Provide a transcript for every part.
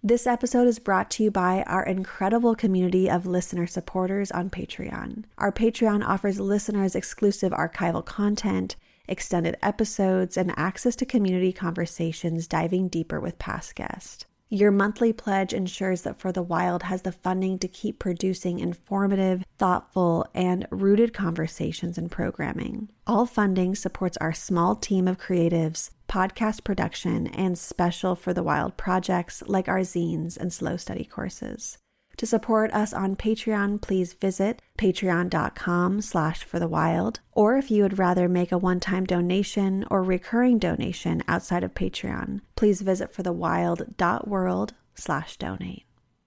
This episode is brought to you by our incredible community of listener supporters on Patreon. Our Patreon offers listeners exclusive archival content, extended episodes, and access to community conversations diving deeper with past guests. Your monthly pledge ensures that For the Wild has the funding to keep producing informative, thoughtful, and rooted conversations and programming. All funding supports our small team of creatives, podcast production, and special For the Wild projects like our zines and slow study courses. To support us on Patreon, please visit patreon.com/forthewild. Or if you would rather make a one-time donation or recurring donation outside of Patreon, please visit forthewild.world/donate.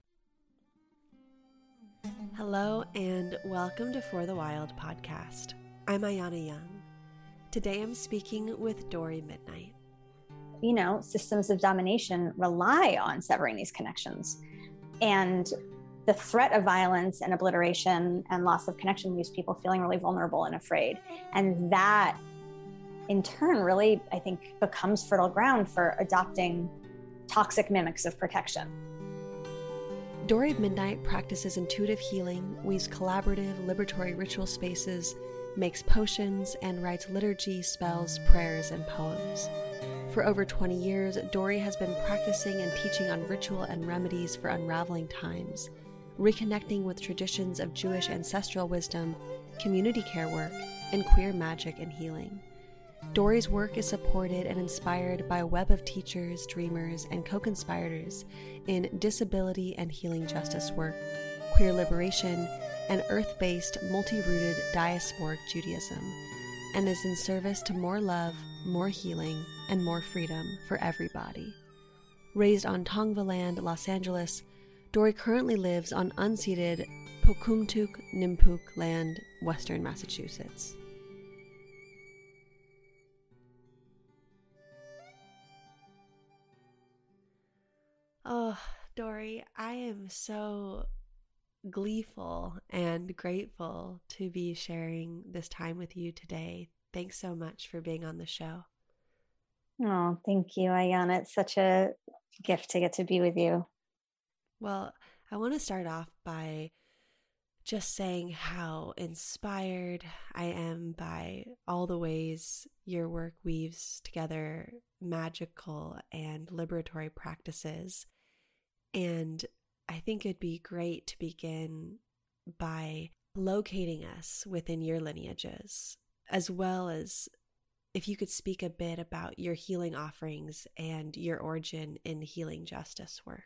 Hello and welcome to For the Wild podcast. I'm Ayana Young. Today I'm speaking with Dory Midnight. You know, systems of domination rely on severing these connections. And the threat of violence and obliteration and loss of connection leaves people feeling really vulnerable and afraid. And that, in turn, really, I think, becomes fertile ground for adopting toxic mimics of protection. Dory Midnight practices intuitive healing, weaves collaborative, liberatory ritual spaces, makes potions, and writes liturgy, spells, prayers, and poems. For over 20 years, Dory has been practicing and teaching on ritual and remedies for unraveling times, reconnecting with traditions of Jewish ancestral wisdom, community care work, and queer magic and healing. Dory's work is supported and inspired by a web of teachers, dreamers, and co-conspirators in disability and healing justice work, queer liberation, and earth-based, multi-rooted diasporic Judaism, and is in service to more love, more healing, and more freedom for everybody. Raised on Tongva land, Los Angeles, Dory currently lives on unceded Pocumtuck Nipmuc land, Western Massachusetts. Oh, Dory, I am so gleeful and grateful to be sharing this time with you today. Thanks so much for being on the show. Oh, thank you, Ayana. It's such a gift to get to be with you. Well, I want to start off by just saying how inspired I am by all the ways your work weaves together magical and liberatory practices. And I think it'd be great to begin by locating us within your lineages, as well as if you could speak a bit about your healing offerings and your origin in healing justice work.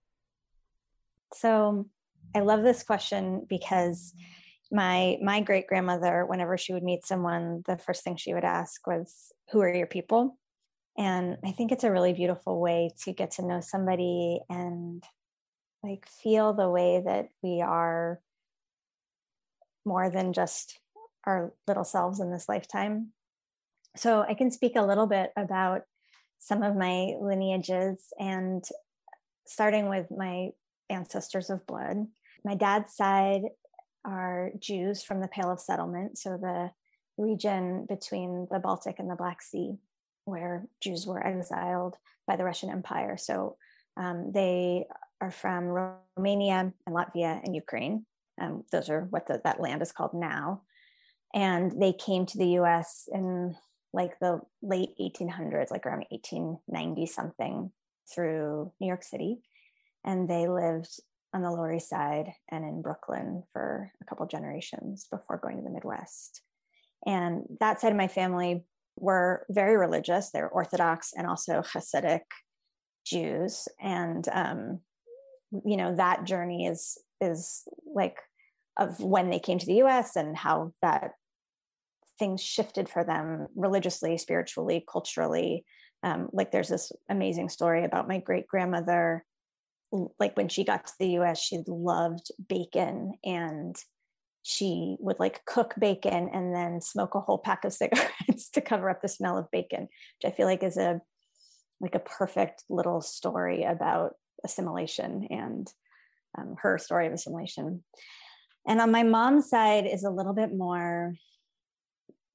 So I love this question because my great-grandmother, whenever she would meet someone, the first thing she would ask was, "Who are your people?" And I think it's a really beautiful way to get to know somebody and like feel the way that we are more than just our little selves in this lifetime. So I can speak a little bit about some of my lineages, and starting with my ancestors of blood. My dad's side are Jews from the Pale of Settlement, so the region between the Baltic and the Black Sea, where Jews were exiled by the Russian Empire. So they are from Romania and Latvia and Ukraine. Those are what that land is called now. And they came to the US in like the late 1800s, like around 1890 something, through New York City. And they lived on the Lower East Side and in Brooklyn for a couple generations before going to the Midwest. And that side of my family were very religious. They were Orthodox and also Hasidic Jews. And, you know, that journey is like of when they came to the US and how that things shifted for them religiously, spiritually, culturally. Like there's this amazing story about my great grandmother. Like when she got to the US, she loved bacon, and she would like cook bacon and then smoke a whole pack of cigarettes to cover up the smell of bacon, which I feel like is a perfect little story about assimilation and her story of assimilation. And on my mom's side is a little bit more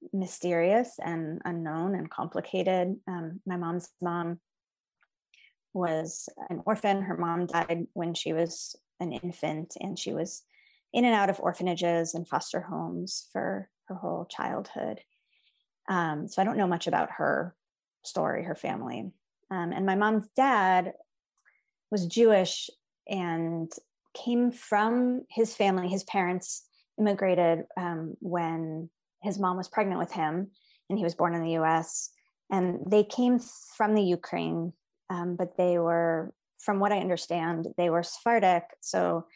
mysterious and unknown and complicated. My mom's mom was an orphan. Her mom died when she was an infant, and she was in and out of orphanages and foster homes for her whole childhood. So I don't know much about her story, her family. And my mom's dad was Jewish and came from his family. His parents immigrated when his mom was pregnant with him, and he was born in the US. And they came from the Ukraine, but they were, from what I understand, they were Sephardic. So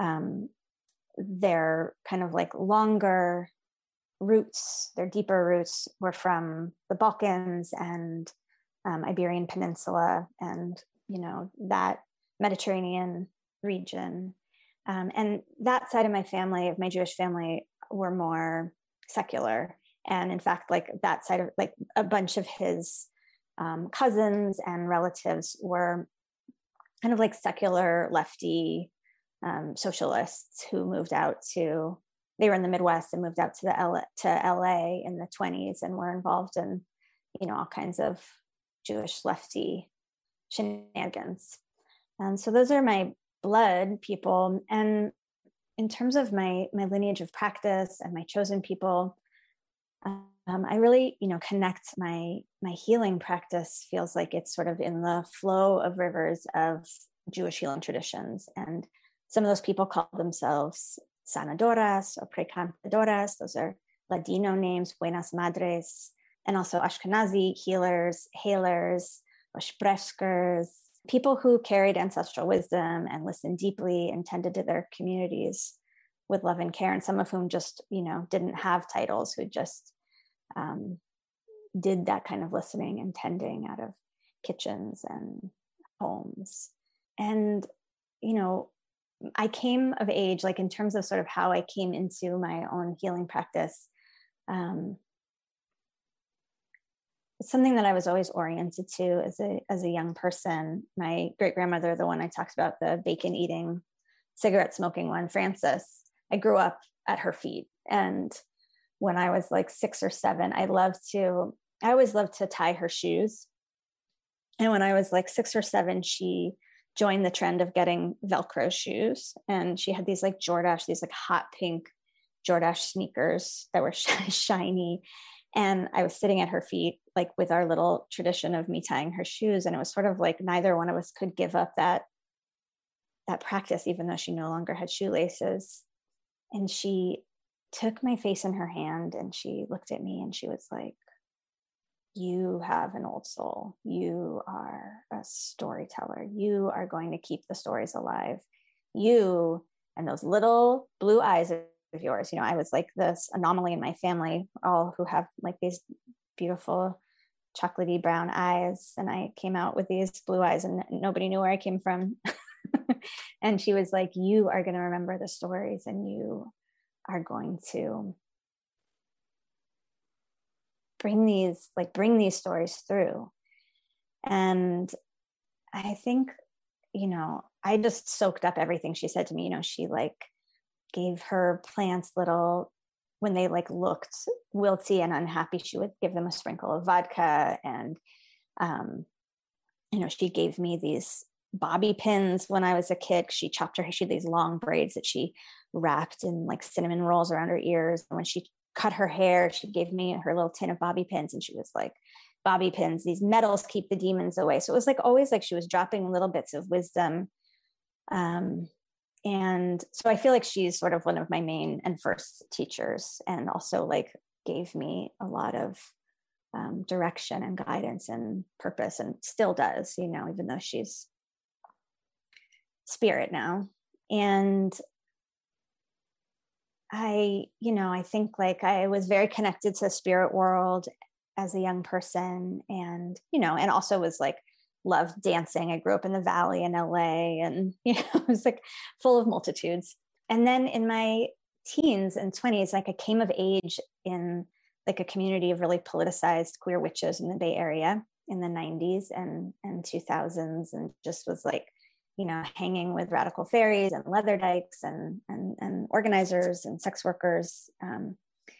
their kind of like longer roots, their deeper roots were from the Balkans and Iberian Peninsula and, that Mediterranean region. And that side of my family, of my Jewish family, were more secular. And in fact, like that side of like a bunch of his cousins and relatives were kind of like secular lefty socialists who moved out to, they were in the Midwest and moved out to LA in the 1920s and were involved in, all kinds of Jewish lefty shenanigans. And so those are my blood people. And in terms of my lineage of practice and my chosen people, I really, connect my healing practice feels like it's sort of in the flow of rivers of Jewish healing traditions. And some of those people call themselves sanadoras or precantadoras. Those are Ladino names, buenas madres, and also Ashkenazi healers, hailers, oshpreskers, people who carried ancestral wisdom and listened deeply and tended to their communities with love and care. And some of whom just, didn't have titles, who just did that kind of listening and tending out of kitchens and homes. And, I came of age, like in terms of sort of how I came into my own healing practice. It's something that I was always oriented to as a young person. My great grandmother, the one I talked about, the bacon eating, cigarette smoking one, Frances, I grew up at her feet. And when I was like 6 or 7, I always loved to tie her shoes. And when I was like 6 or 7, she joined the trend of getting Velcro shoes. And she had these like Jordache, these like hot pink Jordache sneakers that were shiny. And I was sitting at her feet, like with our little tradition of me tying her shoes. And it was sort of like neither one of us could give up that practice, even though she no longer had shoelaces. And she took my face in her hand and she looked at me and she was like, "You have an old soul. You are a storyteller. You are going to keep the stories alive. You and those little blue eyes of yours." I was like this anomaly in my family, all who have like these beautiful chocolatey brown eyes. And I came out with these blue eyes and nobody knew where I came from. And she was like, "You are going to remember the stories and you are going to bring these stories through." And I think, I just soaked up everything she said to me. She like gave her plants little, when they like looked wilty and unhappy, she would give them a sprinkle of vodka. And, she gave me these bobby pins when I was a kid. She had these long braids that she wrapped in like cinnamon rolls around her ears. And when she cut her hair, she gave me her little tin of bobby pins. And she was like, "Bobby pins, these metals keep the demons away." So it was like always like she was dropping little bits of wisdom. And so I feel like she's sort of one of my main and first teachers, and also like gave me a lot of direction and guidance and purpose, and still does, even though she's spirit now. And I think like I was very connected to the spirit world as a young person, and, and also was like, loved dancing. I grew up in the Valley in LA, and, it was like full of multitudes. And then in my teens and 20s, like I came of age in like a community of really politicized queer witches in the Bay Area in the 90s and 2000s, and just was like, hanging with radical fairies and leather dykes and organizers and sex workers. And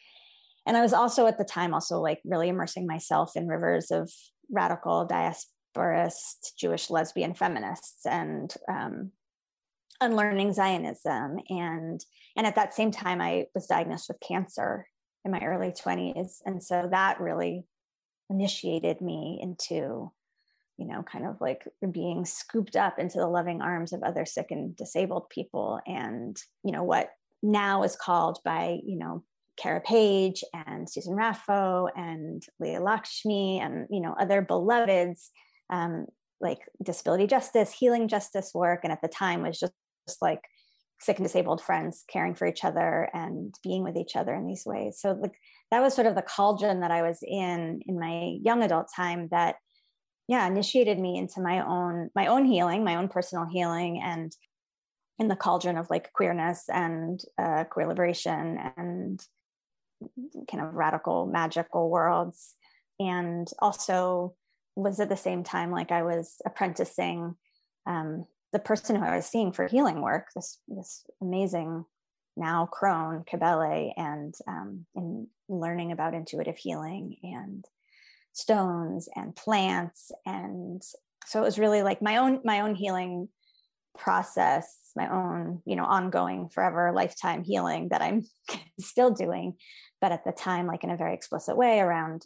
I was also at the time like really immersing myself in rivers of radical diasporic diasporist Jewish lesbian feminists, and unlearning Zionism. And at that same time, I was diagnosed with cancer in my early 20s. And so that really initiated me into, kind of like being scooped up into the loving arms of other sick and disabled people. And, what now is called by, Kara Page and Susan Raffo and Leah Lakshmi and, other beloveds, like disability justice, healing justice work. And at the time was just like sick and disabled friends caring for each other and being with each other in these ways. So that was sort of the cauldron that I was in my young adult time that, initiated me into my own healing, my own personal healing, and in the cauldron of like queerness and queer liberation and kind of radical, magical worlds. And also was at the same time, like I was apprenticing the person who I was seeing for healing work, this amazing now crone, Cabele, and in learning about intuitive healing and stones and plants. And so it was really like my own healing process, my own, ongoing forever lifetime healing that I'm still doing, but at the time, like in a very explicit way around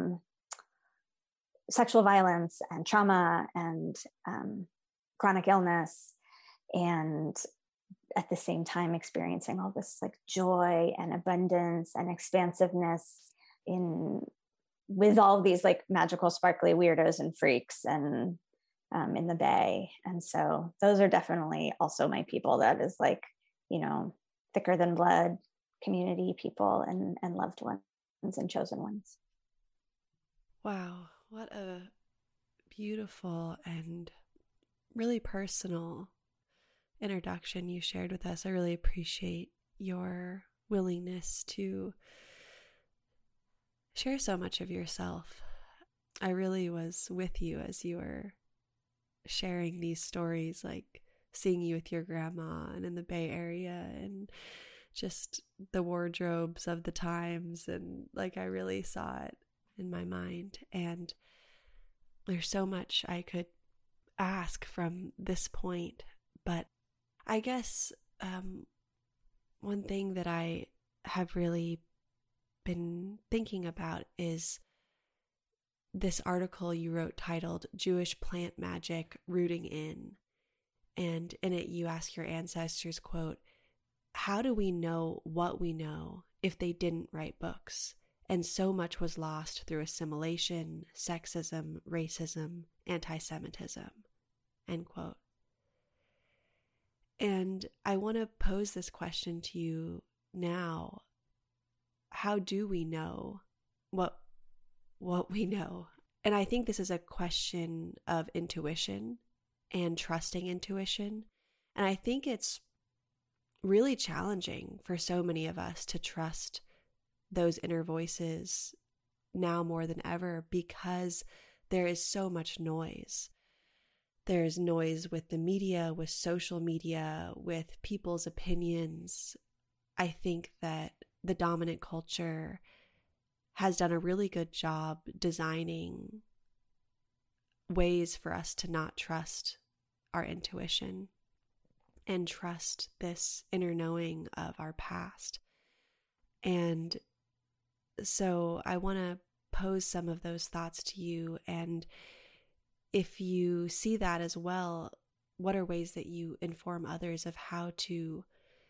sexual violence and trauma and chronic illness, and at the same time experiencing all this like joy and abundance and expansiveness with all these like magical, sparkly weirdos and freaks and in the Bay. And so those are definitely also my people. That is like, thicker than blood community people and loved ones and chosen ones. Wow, what a beautiful and really personal introduction you shared with us. I really appreciate your willingness to share so much of yourself. I really was with you as you were sharing these stories, like seeing you with your grandma and in the Bay Area and just the wardrobes of the times. And like, I really saw it in my mind. And there's so much I could ask from this point, but I guess one thing that I have really been thinking about is this article you wrote titled Jewish Plant Magic Rooting In. And in it you ask your ancestors, quote, "How do we know what we know if they didn't write books? And so much was lost through assimilation, sexism, racism, anti-Semitism," end quote. And I want to pose this question to you now. How do we know what we know? And I think this is a question of intuition and trusting intuition. And I think it's really challenging for so many of us to trust those inner voices now more than ever, because there is so much noise. There's noise with the media, with social media, with people's opinions. I think that the dominant culture has done a really good job designing ways for us to not trust our intuition and trust this inner knowing of our past. And so I want to pose some of those thoughts to you. And if you see that as well, what are ways that you inform others of how to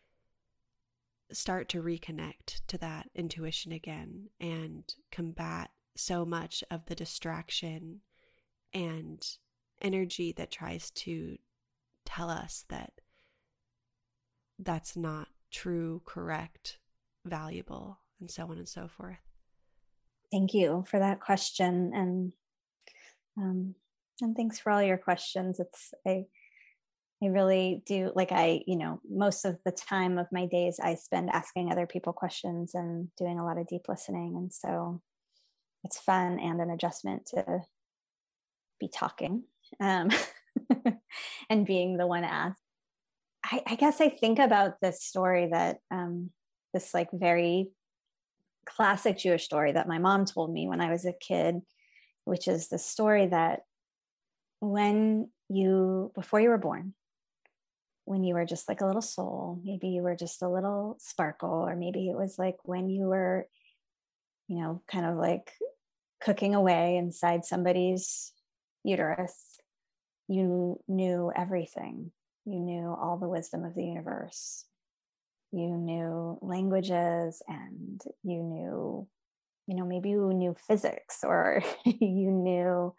start to reconnect to that intuition again and combat so much of the distraction and energy that tries to tell us that that's not true, correct, valuable, and so on and so forth? Thank you for that question. And thanks for all your questions. I really do, like most of the time of my days I spend asking other people questions and doing a lot of deep listening. And so it's fun and an adjustment to be talking and being the one asked. I guess I think about this story that this like very classic Jewish story that my mom told me when I was a kid, which is the story that before you were born, when you were just like a little soul, maybe you were just a little sparkle, or maybe it was like when you were, kind of like cooking away inside somebody's uterus, you knew everything. You knew all the wisdom of the universe. You knew languages, and you knew, maybe you knew physics, or you knew,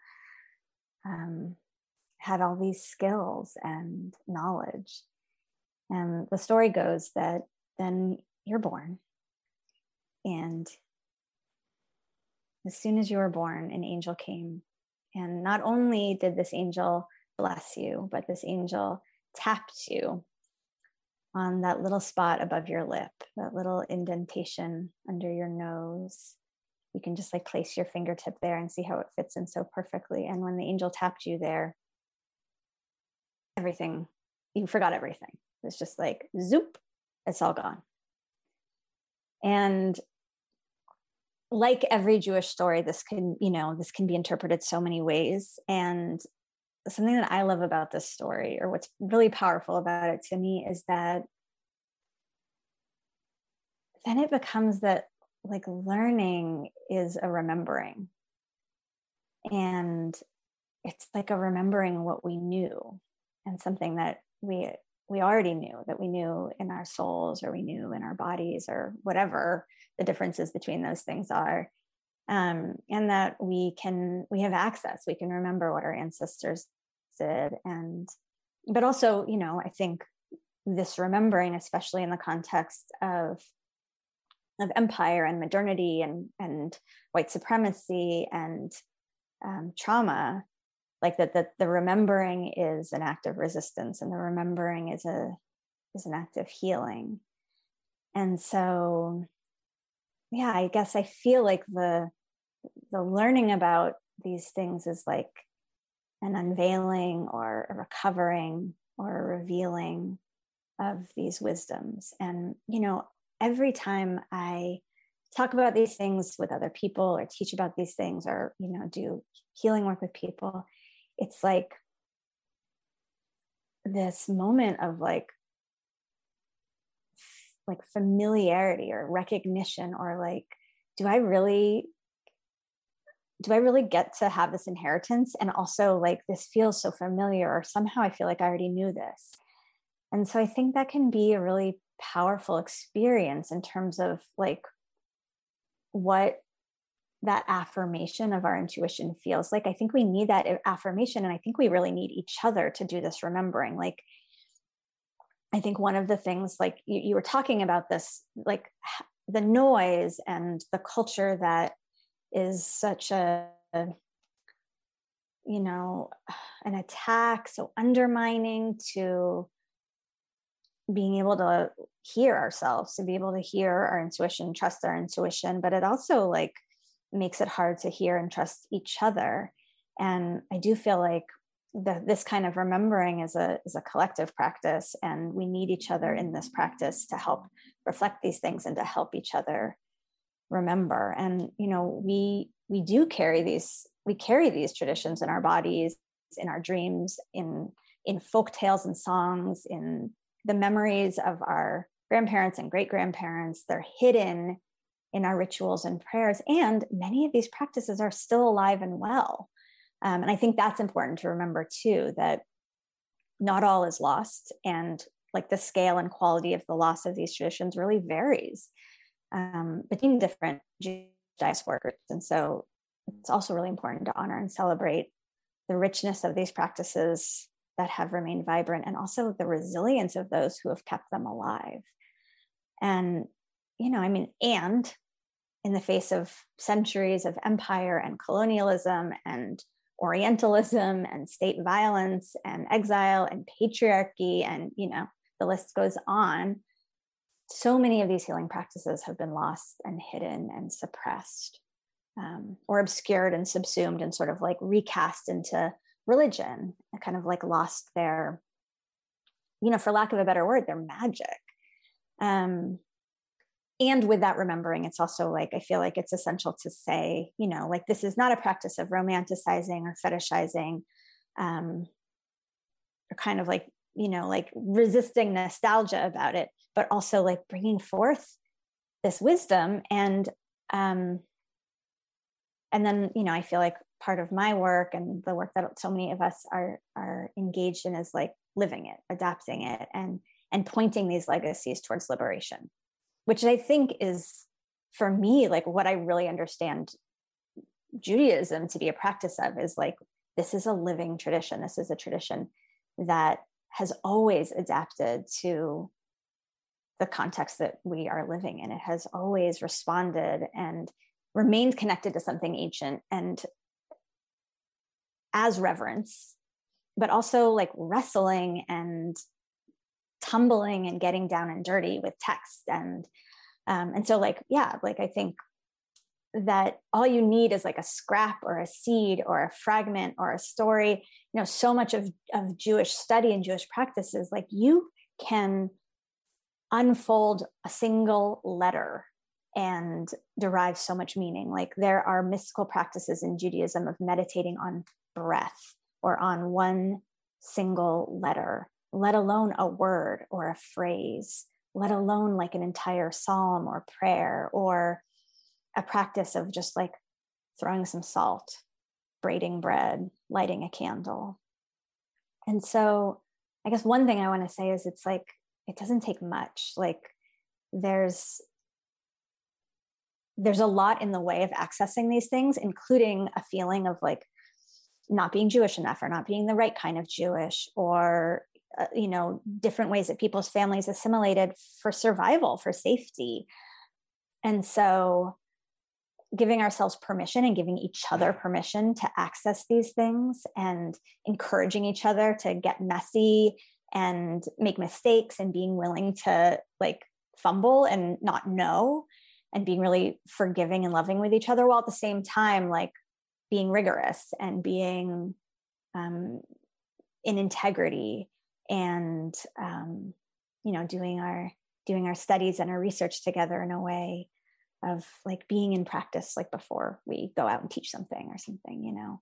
had all these skills and knowledge. And the story goes that then you're born. And as soon as you were born, an angel came. And not only did this angel bless you, but this angel tapped you on that little spot above your lip, that little indentation under your nose. You can just like place your fingertip there and see how it fits in so perfectly. And when the angel tapped you there, you forgot everything. It's just like zoop, it's all gone. And like every Jewish story, this can be interpreted so many ways. And something that I love about this story, or what's really powerful about it to me, is that then it becomes that like learning is a remembering. And it's like a remembering what we knew, and something that we already knew, that we knew in our souls, or we knew in our bodies, or whatever the differences between those things are. And that we have access, we can remember what our ancestors did. But also, I think this remembering, especially in the context of empire and modernity and white supremacy and trauma, like that the remembering is an act of resistance, and the remembering is an act of healing. And so, yeah, I guess I feel like the learning about these things is like an unveiling, or a recovering, or a revealing of these wisdoms. And, every time I talk about these things with other people, or teach about these things, or, do healing work with people, it's like this moment of like familiarity, or recognition, or like, do I really get to have this inheritance? And also, like, this feels so familiar, or somehow I feel like I already knew this. And so I think that can be a really powerful experience in terms of like what that affirmation of our intuition feels like. I think we need that affirmation, and I think we really need each other to do this remembering. Like, I think one of the things, like you were talking about this, like the noise and the culture that is such an attack, so undermining to being able to hear ourselves, to be able to hear our intuition, trust our intuition, but it also like makes it hard to hear and trust each other. And I do feel like this kind of remembering is a collective practice, and we need each other in this practice to help reflect these things and to help each other remember. And we carry these traditions in our bodies, in our dreams, in folk tales and songs, in the memories of our grandparents and great grandparents. They're hidden in our rituals and prayers, and many of these practices are still alive and well. And I think that's important to remember too, that not all is lost, and like the scale and quality of the loss of these traditions really varies between different diaspora groups. And so it's also really important to honor and celebrate the richness of these practices that have remained vibrant, and also the resilience of those who have kept them alive. And, and in the face of centuries of empire and colonialism and Orientalism and state violence and exile and patriarchy, and, the list goes on, so many of these healing practices have been lost and hidden and suppressed, or obscured and subsumed and sort of like recast into religion, and kind of like lost their, for lack of a better word, their magic. And with that remembering, it's also like, I feel like it's essential to say, like, this is not a practice of romanticizing or fetishizing or kind of like, like resisting nostalgia about it, but also like bringing forth this wisdom. And then, I feel like part of my work and the work that so many of us are engaged in is like living it, adapting it, and pointing these legacies towards liberation, which I think is, for me, like what I really understand Judaism to be a practice of is like, this is a living tradition. This is a tradition that has always adapted to the context that we are living in. It has always responded and remained connected to something ancient and as reverence, but also like wrestling and tumbling and getting down and dirty with text. And so like, yeah, like I think that all you need is like a scrap or a seed or a fragment or a story. So much of Jewish study and Jewish practices, like you can unfold a single letter and derive so much meaning. Like there are mystical practices in Judaism of meditating on breath or on one single letter, let alone a word or a phrase, let alone like an entire psalm or prayer, or a practice of just like throwing some salt, braiding bread, lighting a candle. And so I guess one thing I want to say is it's like, it doesn't take much. Like there's a lot in the way of accessing these things, including a feeling of like not being Jewish enough or not being the right kind of Jewish, or, different ways that people's families assimilated for survival, for safety. And so giving ourselves permission and giving each other permission to access these things and encouraging each other to get messy and make mistakes and being willing to like fumble and not know, and being really forgiving and loving with each other, while at the same time, like being rigorous and being in integrity and, doing our studies and our research together in a way of like being in practice, like before we go out and teach something or something,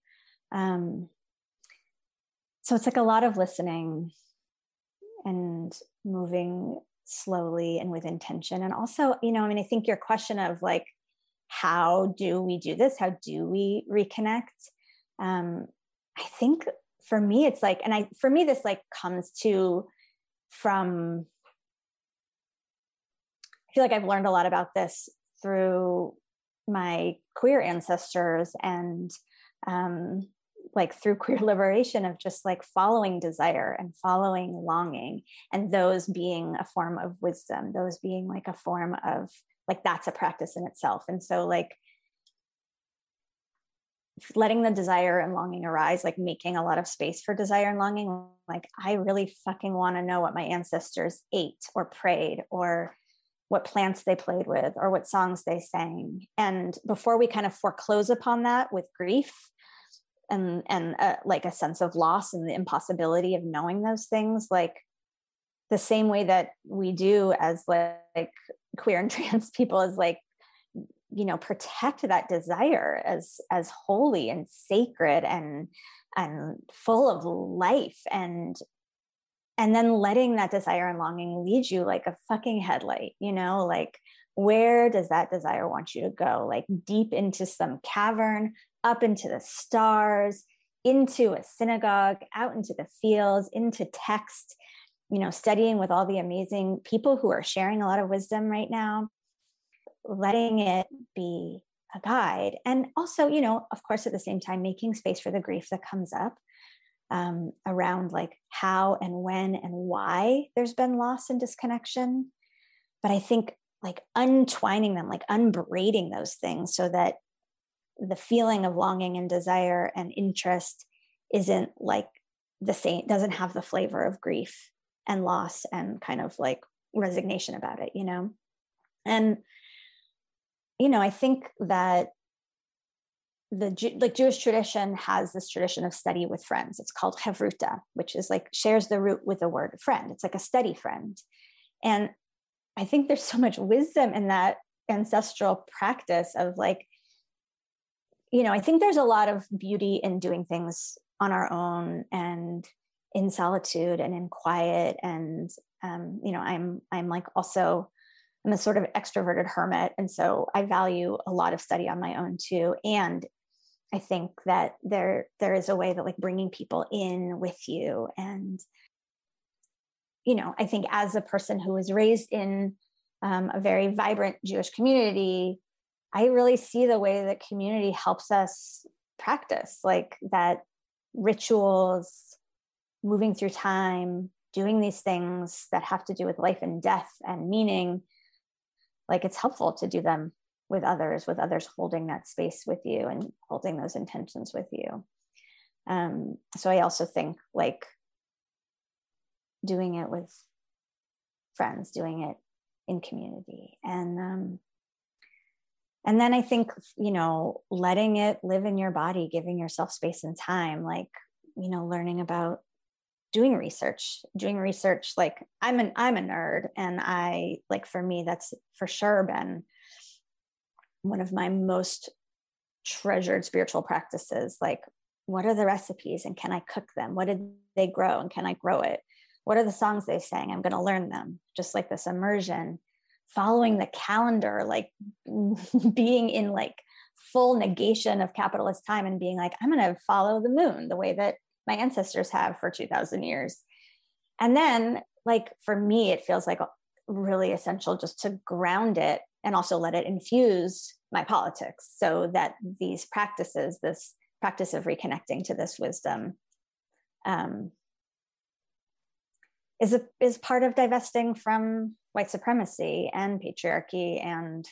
so it's like a lot of listening and moving slowly and with intention. And also, I think your question of like, how do we do this? How do we reconnect? I think for me, it's like, for me, this like comes from, I feel like I've learned a lot about this through my queer ancestors and like through queer liberation, of just like following desire and following longing, and those being a form of wisdom, those being like a form of like, that's a practice in itself. And so like letting the desire and longing arise, like making a lot of space for desire and longing. Like, I really fucking want to know what my ancestors ate or prayed, or what plants they played with, or what songs they sang. And before we kind of foreclose upon that with grief and like a sense of loss and the impossibility of knowing those things, like the same way that we do as like queer and trans people, is like, protect that desire as holy and sacred and full of life, and then letting that desire and longing lead you like a fucking headlight, like, where does that desire want you to go? Like deep into some cavern, up into the stars, into a synagogue, out into the fields, into text, studying with all the amazing people who are sharing a lot of wisdom right now, letting it be a guide. And also, of course, at the same time, making space for the grief that comes up around like how and when and why there's been loss and disconnection. But I think like untwining them, like unbraiding those things, so that the feeling of longing and desire and interest isn't like the same, doesn't have the flavor of grief and loss and kind of like resignation about it, And, I think that the Jewish tradition has this tradition of study with friends. It's called Hevruta, which is like shares the root with the word friend. It's like a study friend. And I think there's so much wisdom in that ancestral practice of like, I think there's a lot of beauty in doing things on our own and in solitude and in quiet. And, I'm like also, I'm a sort of extroverted hermit. And so I value a lot of study on my own too. And I think that there is a way that like bringing people in with you. And, I think as a person who was raised in a very vibrant Jewish community, I really see the way that community helps us practice like that rituals, moving through time, doing these things that have to do with life and death and meaning. Like it's helpful to do them with others holding that space with you and holding those intentions with you. So I also think like doing it with friends, doing it in community. And then I think, letting it live in your body, giving yourself space and time, like, learning about doing research, like I'm a nerd. And I like, for me, that's for sure been one of my most treasured spiritual practices. Like, what are the recipes and can I cook them? What did they grow and can I grow it? What are the songs they sang? I'm going to learn them. Just like this immersion, following the calendar, like being in like full negation of capitalist time and being like, I'm going to follow the moon the way that my ancestors have for 2000 years. And then like, for me, it feels like really essential just to ground it and also let it infuse my politics so that these practices, this practice of reconnecting to this wisdom, is part of divesting from white supremacy and patriarchy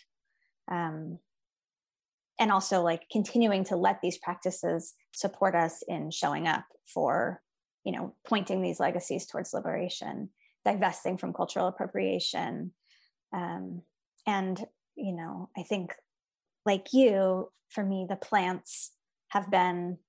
and also like continuing to let these practices support us in showing up for, pointing these legacies towards liberation, divesting from cultural appropriation. And, I think like you, for me, the plants have been,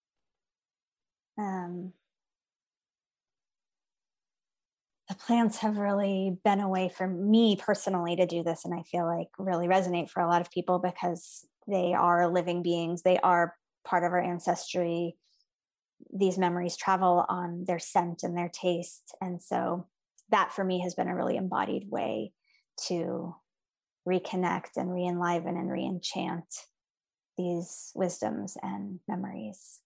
the plants have really been a way for me personally to do this. And I feel like really resonate for a lot of people because they are living beings. They are part of our ancestry. These memories travel on their scent and their taste. And so that for me has been a really embodied way to reconnect and re-enliven and re-enchant these wisdoms and memories.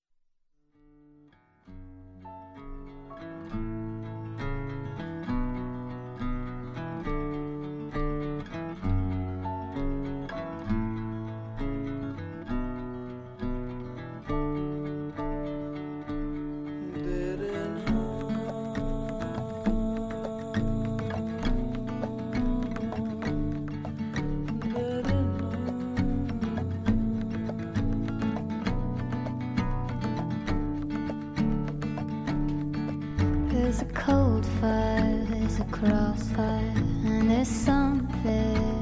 There's a cold fire, there's a crossfire, and there's something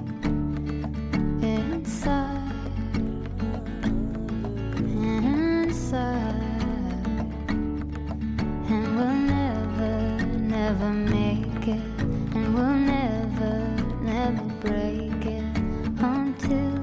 inside, and we'll never make it, and we'll never break it until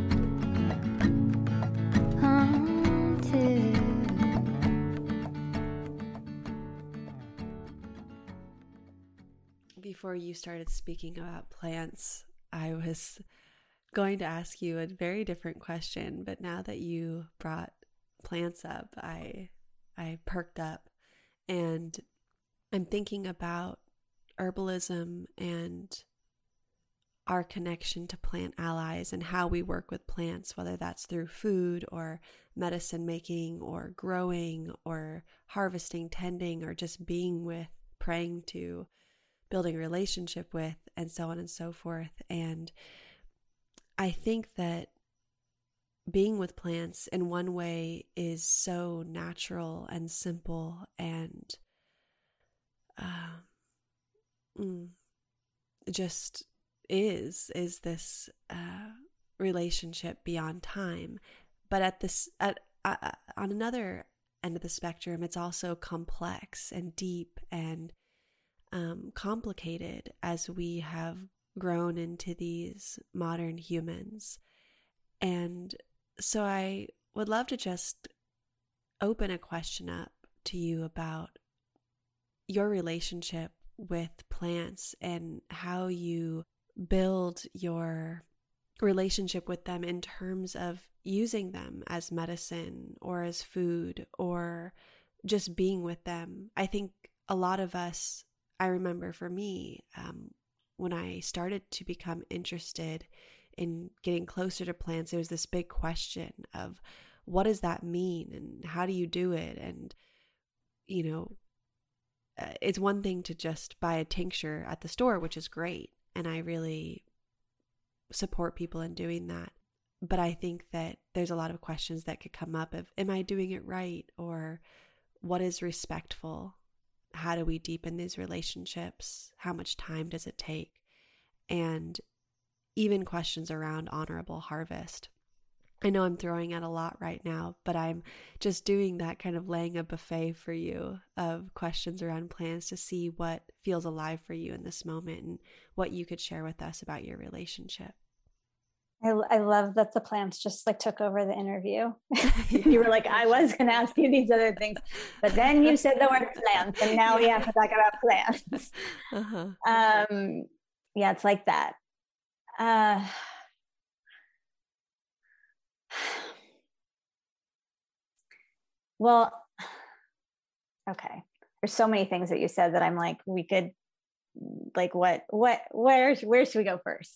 Before you started speaking about plants, I was going to ask you a very different question, but now that you brought plants up, I perked up, and I'm thinking about herbalism and our connection to plant allies and how we work with plants, whether that's through food or medicine making or growing or harvesting, tending, or just being with, praying to, building a relationship with, and so on and so forth. And I think that being with plants in one way is so natural and simple and just is this relationship beyond time. But on another end of the spectrum, it's also complex and deep and complicated as we have grown into these modern humans. And so I would love to just open a question up to you about your relationship with plants and how you build your relationship with them in terms of using them as medicine or as food or just being with them. I think a lot of us, I remember for me, when I started to become interested in getting closer to plants, there was this big question of what does that mean and how do you do it? And, it's one thing to just buy a tincture at the store, which is great. And I really support people in doing that. But I think that there's a lot of questions that could come up of, am I doing it right? Or what is respectful? How do we deepen these relationships? How much time does it take? And even questions around honorable harvest. I know I'm throwing out a lot right now, but I'm just doing that, kind of laying a buffet for you of questions around plants to see what feels alive for you in this moment and what you could share with us about your relationship. I love that the plants just like took over the interview. You were like, I was going to ask you these other things, but then you said the word plants, and now we have to talk about plants. Yeah, it's like that. Well, okay. There's so many things that you said that I'm like, we could, like, where should we go first?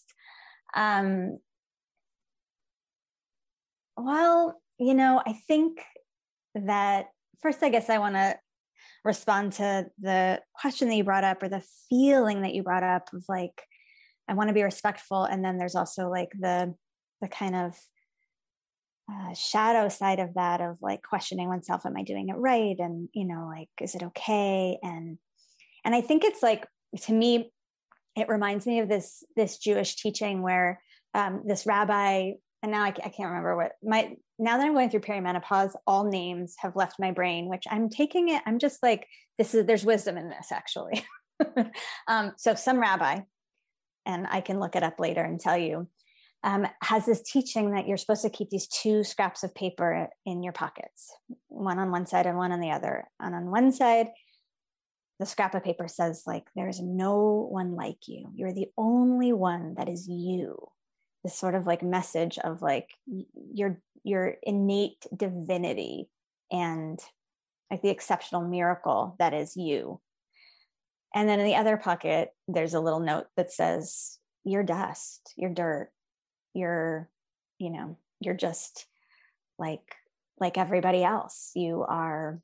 Well, I think that first, I guess I want to respond to the question that you brought up, or the feeling that you brought up of like, I want to be respectful. And then there's also like the kind of shadow side of that, of like questioning oneself, am I doing it right? And, like, is it okay? And I think it's like, to me, it reminds me of this Jewish teaching where this rabbi, and now I can't remember now that I'm going through perimenopause, all names have left my brain, which I'm taking it. I'm just like, there's wisdom in this actually. So some rabbi, and I can look it up later and tell you, has this teaching that you're supposed to keep these two scraps of paper in your pockets, one on one side and one on the other. And on one side, the scrap of paper says like, there's no one like you. You're the only one that is you. This sort of like message of like your innate divinity and like the exceptional miracle that is you. And then in the other pocket, there's a little note that says, you're dust, you're dirt, you're just like everybody else. You are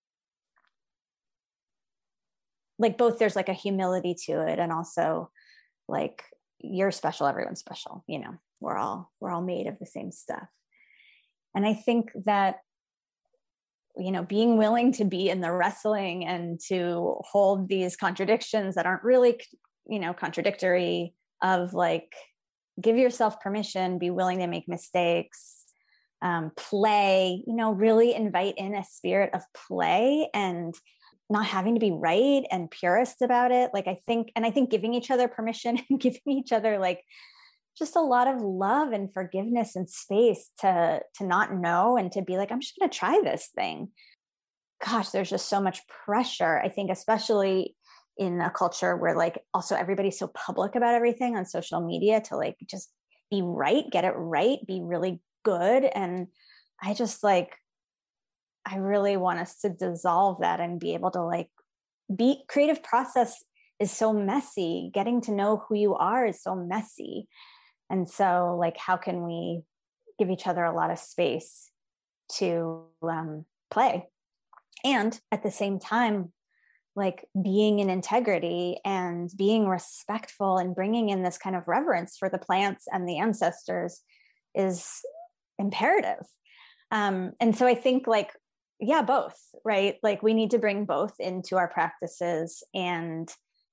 like, both there's like a humility to it, and also like, you're special, everyone's special, we're all made of the same stuff. And I think that, being willing to be in the wrestling and to hold these contradictions that aren't really, contradictory, of like, give yourself permission, be willing to make mistakes, play, really invite in a spirit of play and not having to be right and purist about it. Like, I think giving each other permission and giving each other like just a lot of love and forgiveness and space to not know, and to be like, I'm just going to try this thing. Gosh, there's just so much pressure. I think, especially in a culture where like also everybody's so public about everything on social media, to like just be right, get it right, be really good. And I just like, I really want us to dissolve that and be able to like creative process is so messy. Getting to know who you are is so messy. And so like, how can we give each other a lot of space to play? And at the same time, like being in integrity and being respectful and bringing in this kind of reverence for the plants and the ancestors is imperative. And so I think like, yeah, both, right? Like we need to bring both into our practices. And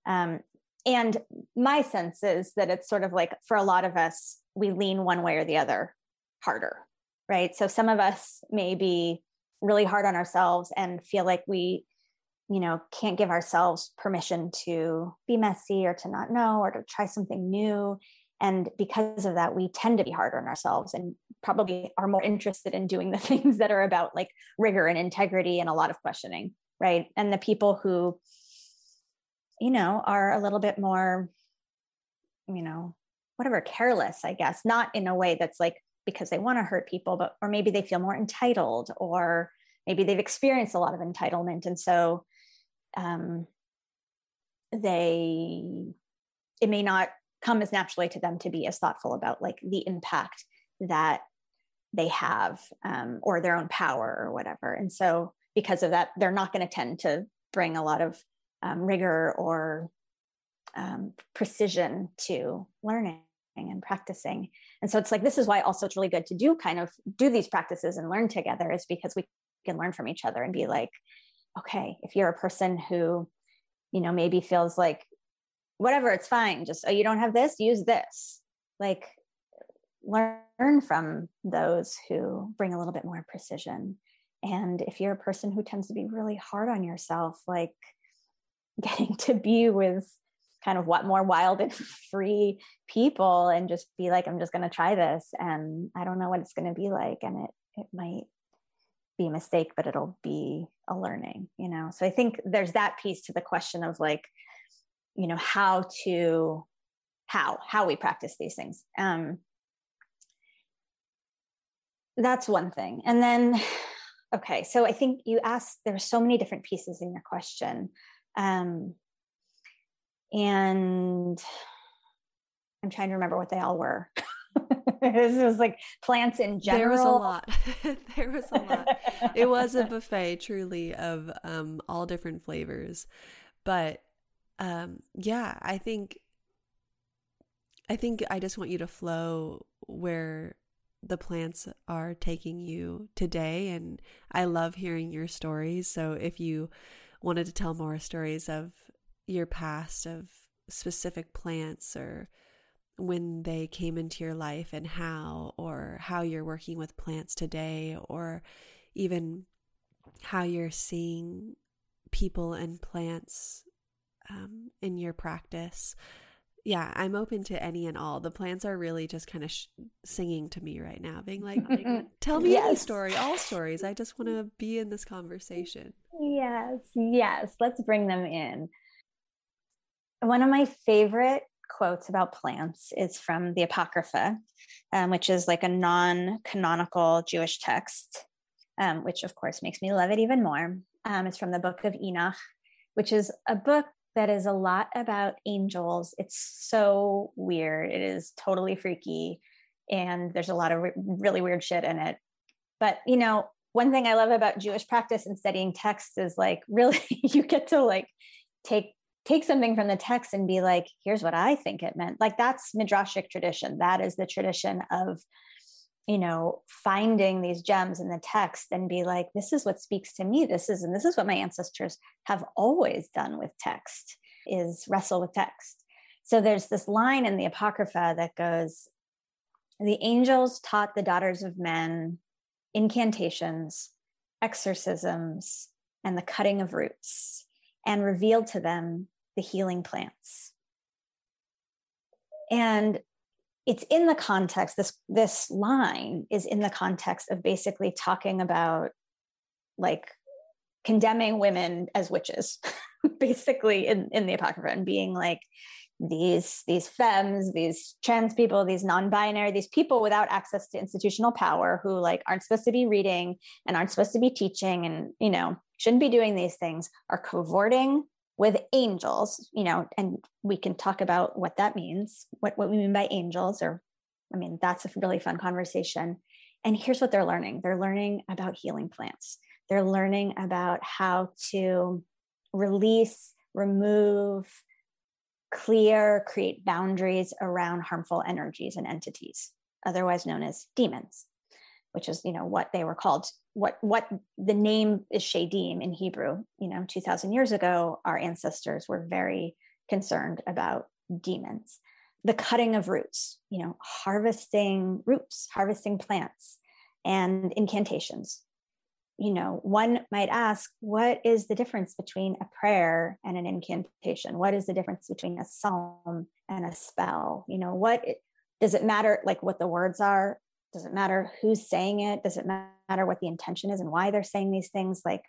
my sense is that it's sort of like, for a lot of us, we lean one way or the other harder, right? So some of us may be really hard on ourselves and feel like we, can't give ourselves permission to be messy or to not know or to try something new. And because of that, we tend to be hard on ourselves and probably are more interested in doing the things that are about like rigor and integrity and a lot of questioning, right? And the people who, are a little bit more, whatever, careless, I guess, not in a way that's like because they want to hurt people, but, or maybe they feel more entitled, or maybe they've experienced a lot of entitlement. And so it may not come as naturally to them to be as thoughtful about like the impact that they have, or their own power or whatever. And so because of that, they're not going to tend to bring a lot of rigor or precision to learning and practicing. And so it's like, this is why also it's really good to do these practices and learn together, is because we can learn from each other and be like, okay, if you're a person who, maybe feels like, whatever, it's fine. Just, oh, you don't have this, use this. Like, learn from those who bring a little bit more precision. And if you're a person who tends to be really hard on yourself, like getting to be with kind of more wild and free people and just be like, I'm just going to try this. And I don't know what it's going to be like. And it might be a mistake, but it'll be a learning, So I think there's that piece to the question of like, how we practice these things. That's one thing. And then, okay. So I think you asked, there's so many different pieces in your question. And I'm trying to remember what they all were. This was like plants in general. There was a lot. There was a lot. It was a buffet truly of all different flavors. But yeah, I think I just want you to flow where the plants are taking you today. And I love hearing your stories. So if you wanted to tell more stories of your past, of specific plants, or when they came into your life and how you're working with plants today, or even how you're seeing people and plants in your practice. Yeah, I'm open to any and all. The plants are really just kind of singing to me right now, being like, tell me any story, all stories. I just want to be in this conversation. Yes. Let's bring them in. One of my favorite quotes about plants is from the Apocrypha, which is like a non-canonical Jewish text, which of course makes me love it even more. It's from the book of Enoch, which is a book that is a lot about angels. It's so weird. It is totally freaky. And there's a lot of really weird shit in it. But, one thing I love about Jewish practice and studying texts is like, really, you get to like take something from the text and be like, here's what I think it meant. Like, that's Midrashic tradition. That is the tradition of, finding these gems in the text and be like, this is what speaks to me. This is what my ancestors have always done with text, is wrestle with text. So there's this line in the Apocrypha that goes, the angels taught the daughters of men incantations, exorcisms, and the cutting of roots, and revealed to them the healing plants. And it's in the context, this line is in the context of basically talking about like condemning women as witches, basically in the Apocrypha, and being like, these femmes, these trans people, these non-binary, these people without access to institutional power, who like aren't supposed to be reading and aren't supposed to be teaching and, shouldn't be doing these things, are cavorting with angels, and we can talk about what that means, what we mean by angels, that's a really fun conversation. And here's what they're learning. They're learning about healing plants. They're learning about how to release, remove, clear, create boundaries around harmful energies and entities, otherwise known as demons, which is, what they were called. What the name is Shadim in Hebrew. 2000 years ago, our ancestors were very concerned about demons. The cutting of roots, harvesting roots, harvesting plants, and incantations. One might ask, what is the difference between a prayer and an incantation? What is the difference between a psalm and a spell? Does it matter like what the words are? Does it matter who's saying it? Does it matter what the intention is and why they're saying these things? Like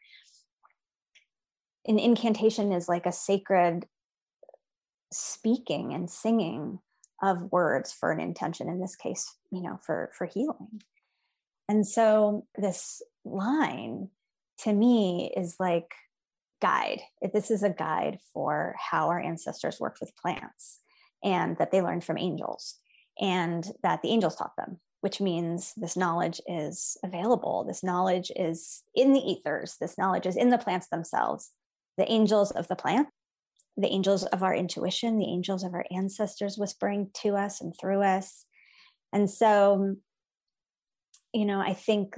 an incantation is like a sacred speaking and singing of words for an intention, in this case, for healing. And so this line to me is like guide. This is a guide for how our ancestors worked with plants, and that they learned from angels, and that the angels taught them, which means this knowledge is available. This knowledge is in the ethers. This knowledge is in the plants themselves. The angels of the plant, the angels of our intuition, the angels of our ancestors whispering to us and through us. And so, I think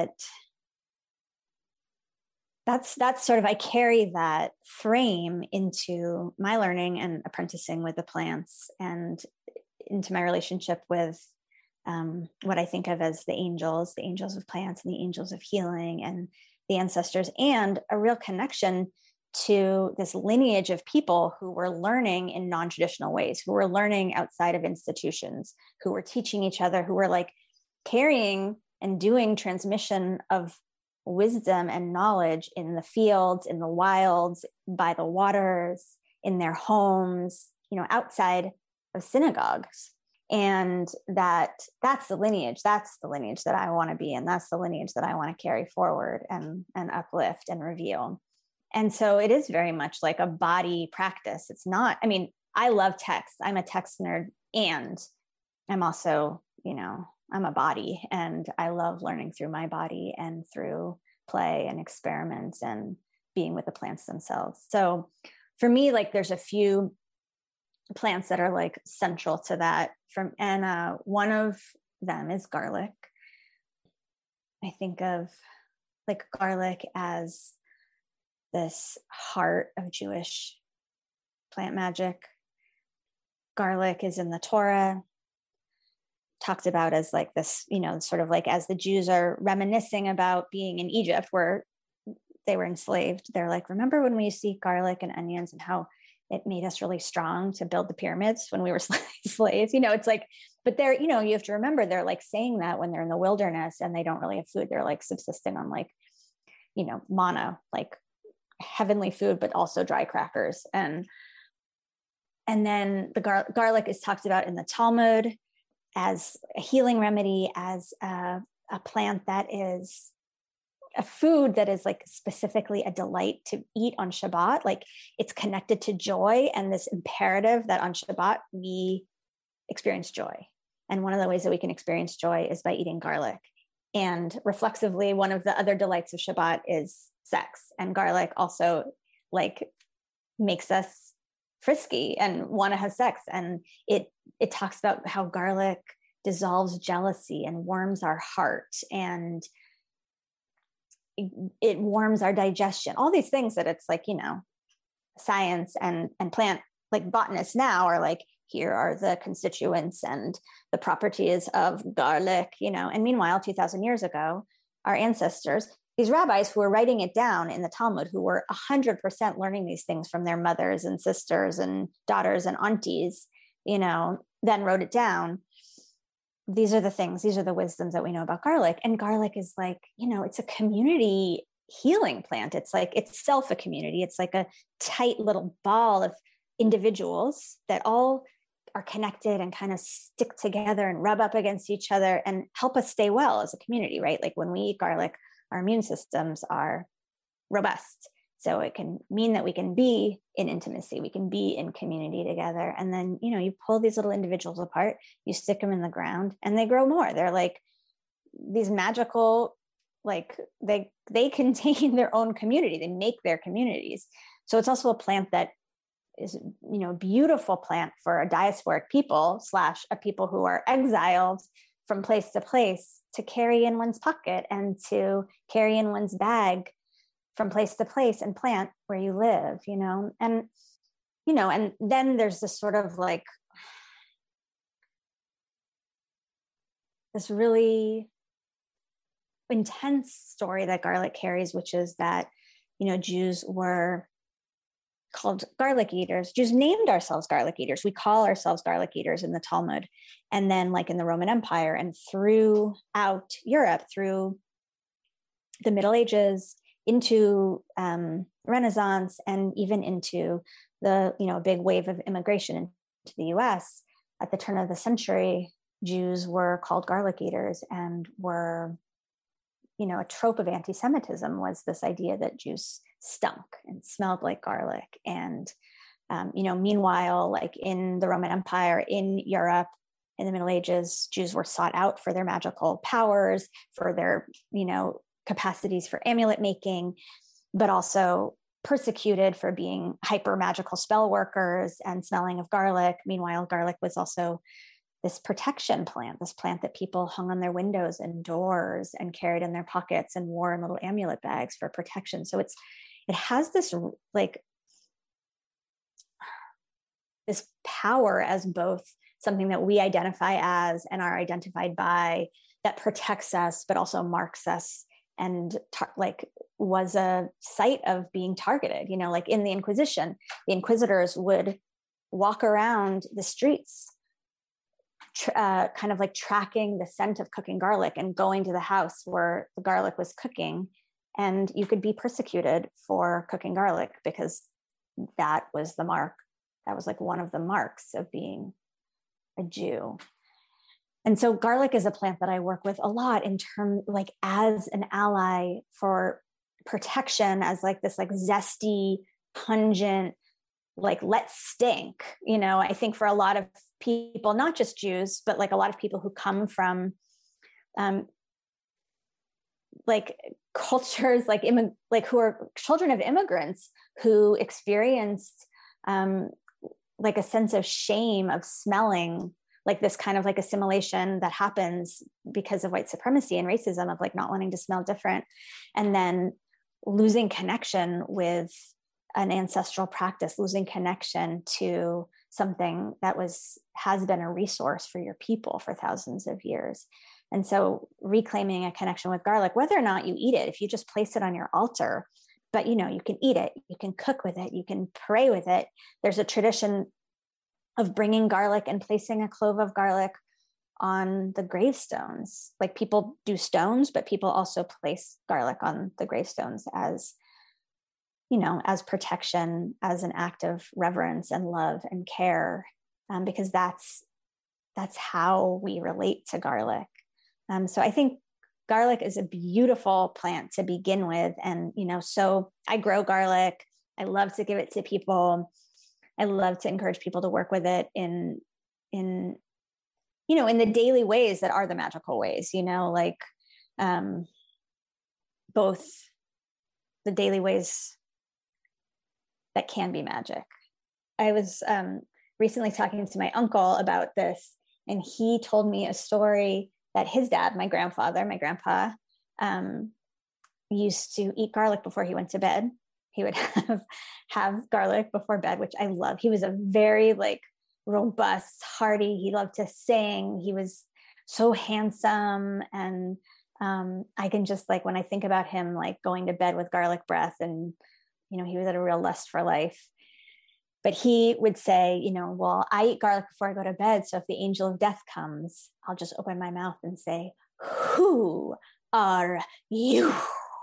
that's sort of, I carry that frame into my learning and apprenticing with the plants, and into my relationship with what I think of as the angels of plants, and the angels of healing, and the ancestors, and a real connection to this lineage of people who were learning in non-traditional ways, who were learning outside of institutions, who were teaching each other, who were like carrying and doing transmission of wisdom and knowledge in the fields, in the wilds, by the waters, in their homes, outside of synagogues. And that's the lineage that I want to be in. That's the lineage that I want to carry forward and uplift and reveal. And so it is very much like a body practice. It's not, I love text. I'm a text nerd, and I'm also, I'm a body, and I love learning through my body and through play and experiments and being with the plants themselves. So for me, like there's a few plants that are like central to that, and one of them is garlic. I think of like garlic as this heart of Jewish plant magic. Garlic is in the Torah, talked about as like this, sort of like as the Jews are reminiscing about being in Egypt where they were enslaved. They're like, remember when we used to eat garlic and onions and how it made us really strong to build the pyramids when we were slaves? It's like, but they're, you have to remember, they're like saying that when they're in the wilderness and they don't really have food. They're like subsisting on like, manna, like heavenly food, but also dry crackers. And then the garlic is talked about in the Talmud as a healing remedy, as a plant that is a food that is like specifically a delight to eat on Shabbat. Like it's connected to joy and this imperative that on Shabbat we experience joy. And one of the ways that we can experience joy is by eating garlic. And reflexively, one of the other delights of Shabbat is sex, and garlic also like makes us frisky and want to have sex. And it talks about how garlic dissolves jealousy and warms our heart, and it warms our digestion, all these things that it's like, science and plant, like botanists now are like, here are the constituents and the properties of garlic, and meanwhile, 2000 years ago, our ancestors, these rabbis who were writing it down in the Talmud, who were 100% learning these things from their mothers and sisters and daughters and aunties, then wrote it down. These are the things, these are the wisdoms that we know about garlic. And garlic is like, it's a community healing plant. It's like itself a community. It's like a tight little ball of individuals that all are connected and kind of stick together and rub up against each other and help us stay well as a community, right? Like when we eat garlic, our immune systems are robust. So it can mean that we can be in intimacy, we can be in community together. And then, you pull these little individuals apart, you stick them in the ground and they grow more. They're like these magical, like they contain their own community. They make their communities. So it's also a plant that is, a beautiful plant for a diasporic people / a people who are exiled from place to place, to carry in one's pocket and to carry in one's bag from place to place and plant where you live, and then there's this sort of like this really intense story that garlic carries, which is that, Jews were called garlic eaters. Jews named ourselves garlic eaters. We call ourselves garlic eaters in the Talmud. And then like in the Roman Empire and throughout Europe, through the Middle Ages, into Renaissance, and even into the, big wave of immigration into the US at the turn of the century, Jews were called garlic eaters and were, a trope of anti-Semitism was this idea that Jews stunk and smelled like garlic. And, meanwhile, like in the Roman Empire, in Europe, in the Middle Ages, Jews were sought out for their magical powers, for their, capacities for amulet making, but also persecuted for being hyper magical spell workers and smelling of garlic. Meanwhile, garlic was also this protection plant, this plant that people hung on their windows and doors and carried in their pockets and wore in little amulet bags for protection. So it has this like this power as both something that we identify as and are identified by, that protects us, but also marks us, and was a site of being targeted. Like in the Inquisition, the inquisitors would walk around the streets, kind of like tracking the scent of cooking garlic and going to the house where the garlic was cooking. And you could be persecuted for cooking garlic because that was the mark. That was like one of the marks of being a Jew. And so garlic is a plant that I work with a lot in terms, like as an ally for protection, as like this like zesty, pungent, like let's stink. I think for a lot of people, not just Jews, but like a lot of people who come from like cultures, like who are children of immigrants who experienced like a sense of shame of smelling, like this kind of like assimilation that happens because of white supremacy and racism, of like not wanting to smell different, and then losing connection with an ancestral practice, losing connection to something that has been a resource for your people for thousands of years. And so reclaiming a connection with garlic, whether or not you eat it, if you just place it on your altar, but you can eat it, you can cook with it, you can pray with it. There's a tradition of bringing garlic and placing a clove of garlic on the gravestones. Like people do stones, but people also place garlic on the gravestones as protection, as an act of reverence and love and care, because that's how we relate to garlic. So I think garlic is a beautiful plant to begin with. And, so I grow garlic. I love to give it to people. I love to encourage people to work with it in the daily ways that are the magical ways, both the daily ways that can be magic. I was recently talking to my uncle about this, and he told me a story that his dad, my grandpa, used to eat garlic before he went to bed. He would have garlic before bed, which I love. He was a very like robust, hearty. He loved to sing. He was so handsome. And I can just like, when I think about him, like going to bed with garlic breath, and, he was at a real lust for life. But he would say, well, I eat garlic before I go to bed. So if the angel of death comes, I'll just open my mouth and say, "Who are you?"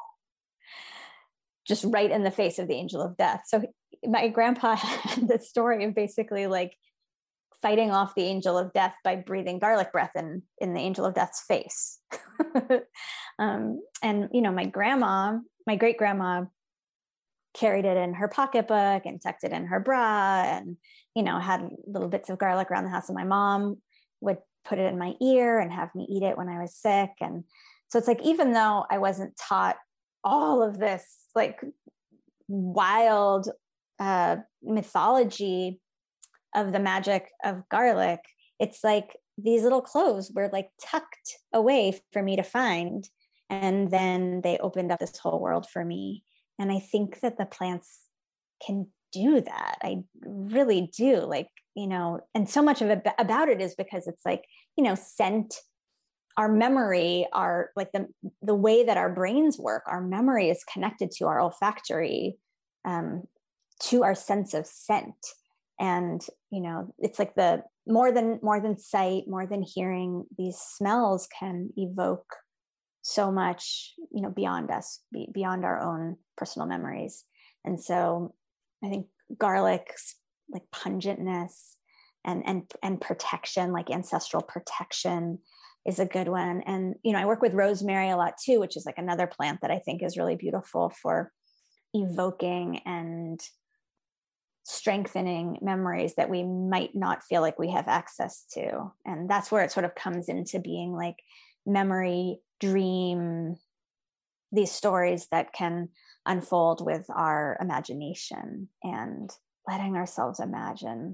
Just right in the face of the angel of death. So my grandpa had this story of basically like fighting off the angel of death by breathing garlic breath in the angel of death's face. And, my great grandma carried it in her pocketbook and tucked it in her bra, and, had little bits of garlic around the house. And my mom would put it in my ear and have me eat it when I was sick. And so it's like, even though I wasn't taught all of this like wild mythology of the magic of garlic, it's like these little cloves were like tucked away for me to find. And then they opened up this whole world for me. And I think that the plants can do that. I really do. Like, and so much of it about it is because it's like, scent, our memory, our like the way that our brains work, our memory is connected to our olfactory to our sense of scent. And, you know, it's like the more than sight, more than hearing, these smells can evoke so much, you know, beyond us, beyond our own personal memories. And so I think garlic's like pungentness and protection, like ancestral protection, is a good one. And, you know, I work with rosemary a lot too, which is like another plant that I think is really beautiful for evoking and strengthening memories that we might not feel like we have access to. And that's where it sort of comes into being, like memory, dream, these stories that can unfold with our imagination, and letting ourselves imagine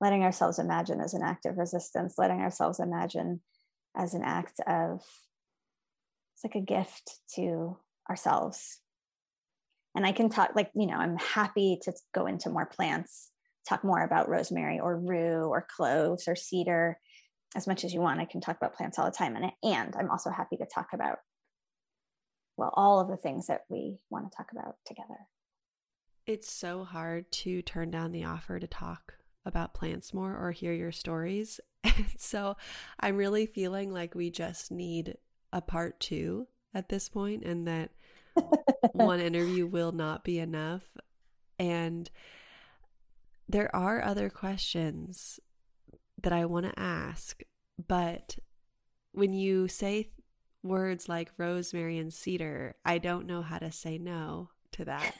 as an act of resistance, letting ourselves imagine as an act of, it's like a gift to ourselves. And I can talk, like, you know, I'm happy to go into more plants, talk more about rosemary or rue or cloves or cedar as much as you want. I can talk about plants all the time. And I'm also happy to talk about, well, all of the things that we want to talk about together. It's so hard to turn down the offer to talk about plants more or hear your stories. And so I'm really feeling like we just need a part 2 at this point, and that one interview will not be enough. And there are other questions that I want to ask, but when you say words like rosemary and cedar, I don't know how to say no to that.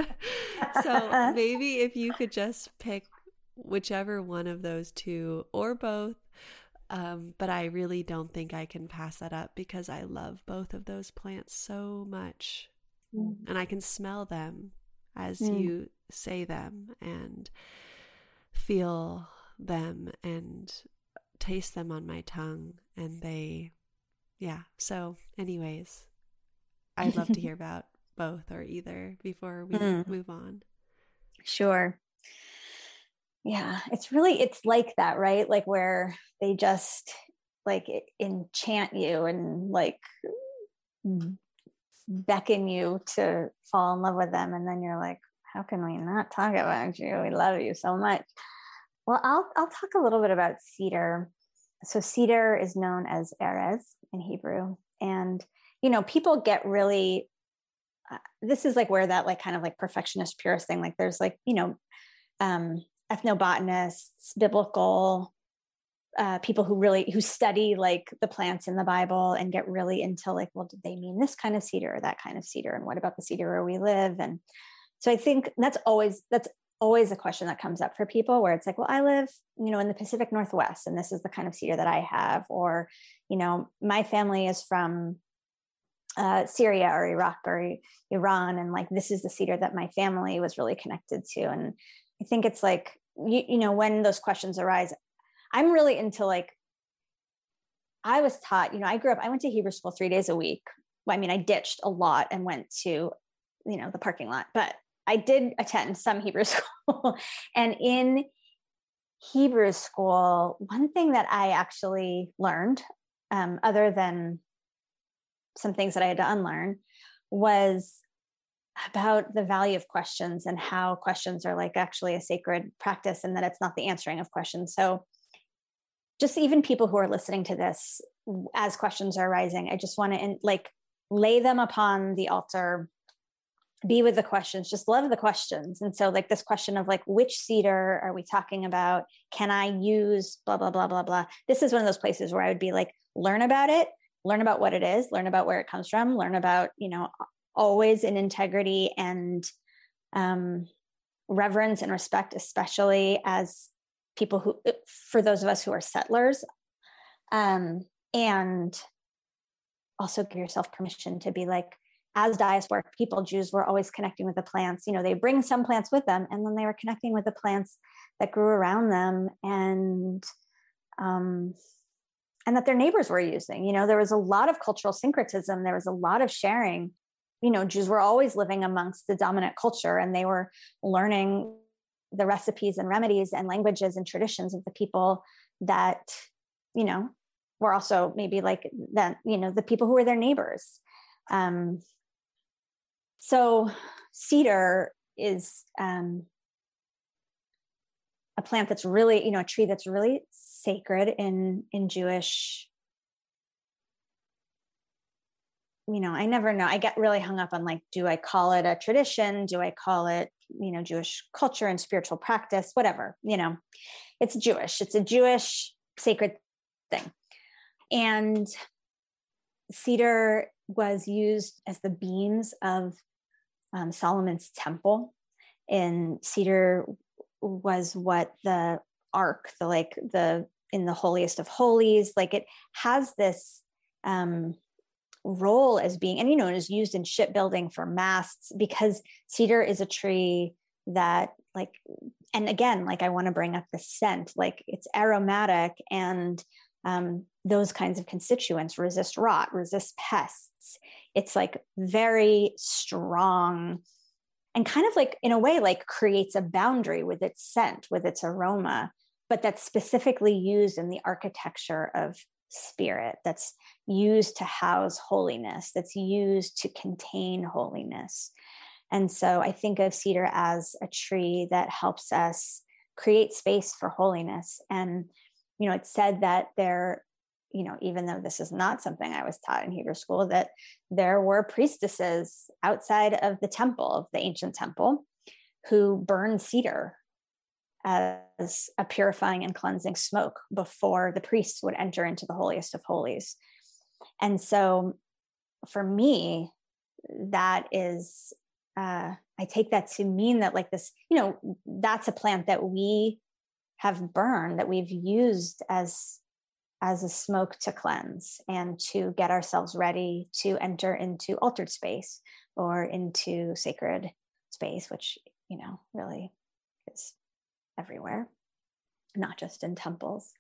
So maybe if you could just pick whichever one of those two or both. But I really don't think I can pass that up, because I love both of those plants so much. And I can smell them as you say them, and feel them and taste them on my tongue. And so anyways, I'd love to hear about both or either before we move on. Sure. Yeah, it's like that, right? Like where they just like enchant you and like beckon you to fall in love with them. And then you're like, how can we not talk about you? We love you so much. Well, I'll talk a little bit about cedar. So cedar is known as Erez in Hebrew. And, you know, people get really, this is like where that like kind of like perfectionist purist thing, like there's like, you know, ethnobotanists, biblical people who study like the plants in the Bible and get really into like, well, did they mean this kind of cedar or that kind of cedar? And what about the cedar where we live? And so I think that's always a question that comes up for people, where it's like, well, I live, you know, in the Pacific Northwest, and this is the kind of cedar that I have. Or, you know, my family is from Syria or Iraq or Iran, and like, this is the cedar that my family was really connected to. And I think it's like, you know, when those questions arise, I'm really into like, I was taught, you know, I went to Hebrew school 3 days a week. Well, I mean, I ditched a lot and went to, you know, the parking lot, but I did attend some Hebrew school. And in Hebrew school, one thing that I actually learned, other than some things that I had to unlearn, was about the value of questions and how questions are like actually a sacred practice, and that it's not the answering of questions. So just even people who are listening to this, as questions are arising, I just want to like lay them upon the altar, be with the questions, just love the questions. And so like this question of like, which cedar are we talking about? Can I use blah, blah, blah, blah, blah. This is one of those places where I would be like, learn about it, learn about what it is, learn about where it comes from, learn about, you know, always in integrity and reverence and respect, especially as people who, for those of us who are settlers, and also give yourself permission to be like, as diasporic people, Jews were always connecting with the plants. You know, they bring some plants with them, and then they were connecting with the plants that grew around them, and that their neighbors were using. You know, there was a lot of cultural syncretism. There was a lot of sharing. You know, Jews were always living amongst the dominant culture, and they were learning the recipes and remedies and languages and traditions of the people that, you know, were also maybe like that, you know, the people who were their neighbors. So cedar is a plant that's really, a tree that's really sacred in Jewish, I never know. I get really hung up on like, do I call it a tradition? Do I call it, Jewish culture and spiritual practice, whatever, it's Jewish. It's a Jewish sacred thing. And cedar was used as the beams of Solomon's temple. And cedar was what the ark, in the holiest of holies, like it has this role as being, and it is used in shipbuilding for masts, because cedar is a tree that and again, I want to bring up the scent, it's aromatic, and those kinds of constituents resist rot, resist pests. It's very strong, and kind of in a way, creates a boundary with its scent, with its aroma, but that's specifically used in the architecture of spirit, that's used to house holiness, that's used to contain holiness. And so I think of cedar as a tree that helps us create space for holiness. And, it's said that there, even though this is not something I was taught in Hebrew school, that there were priestesses outside of the temple, of the ancient temple, who burned cedar as a purifying and cleansing smoke before the priests would enter into the holiest of holies. And so for me, that is, I take that to mean that this, that's a plant that we have burned, that we've used as a smoke to cleanse and to get ourselves ready to enter into altered space or into sacred space, which, really is everywhere, not just in temples.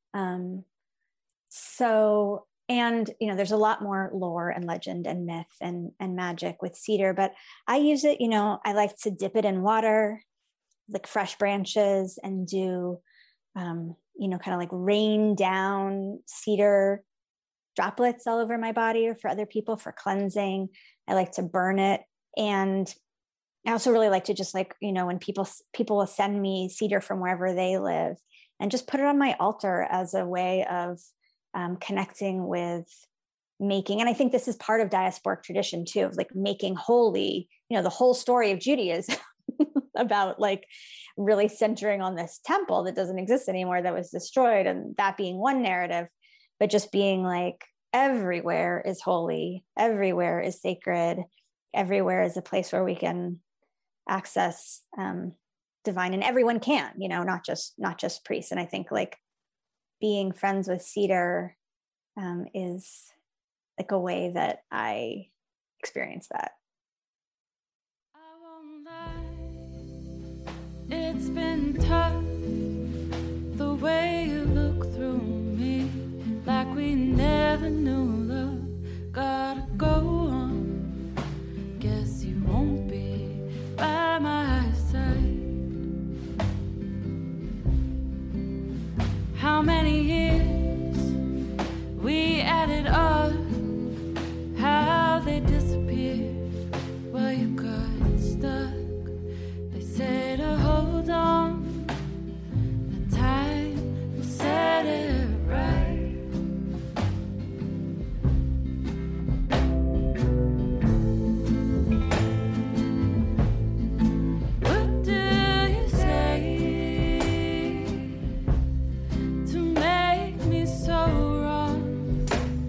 And, there's a lot more lore and legend and myth and magic with cedar, but I use it, I like to dip it in water, fresh branches, and do, kind of rain down cedar droplets all over my body, or for other people for cleansing. I like to burn it. And I also really like to just when people will send me cedar from wherever they live, and just put it on my altar as a way of connecting with making. And I think this is part of diasporic tradition too, of making holy, the whole story of Judaism about really centering on this temple that doesn't exist anymore, that was destroyed, and that being one narrative, but just being everywhere is holy, everywhere is sacred, everywhere is a place where we can access divine, and everyone can, not just priests. And I think being friends with cedar is a way that I experience that. I won't lie, it's been tough, the way you look through me, like we never knew love. Gotta go on, guess you won't be by my side. How many years we added up, how they disappeared while you got stuck. They say to hold on, the time will set it right. What do you say to make me so wrong,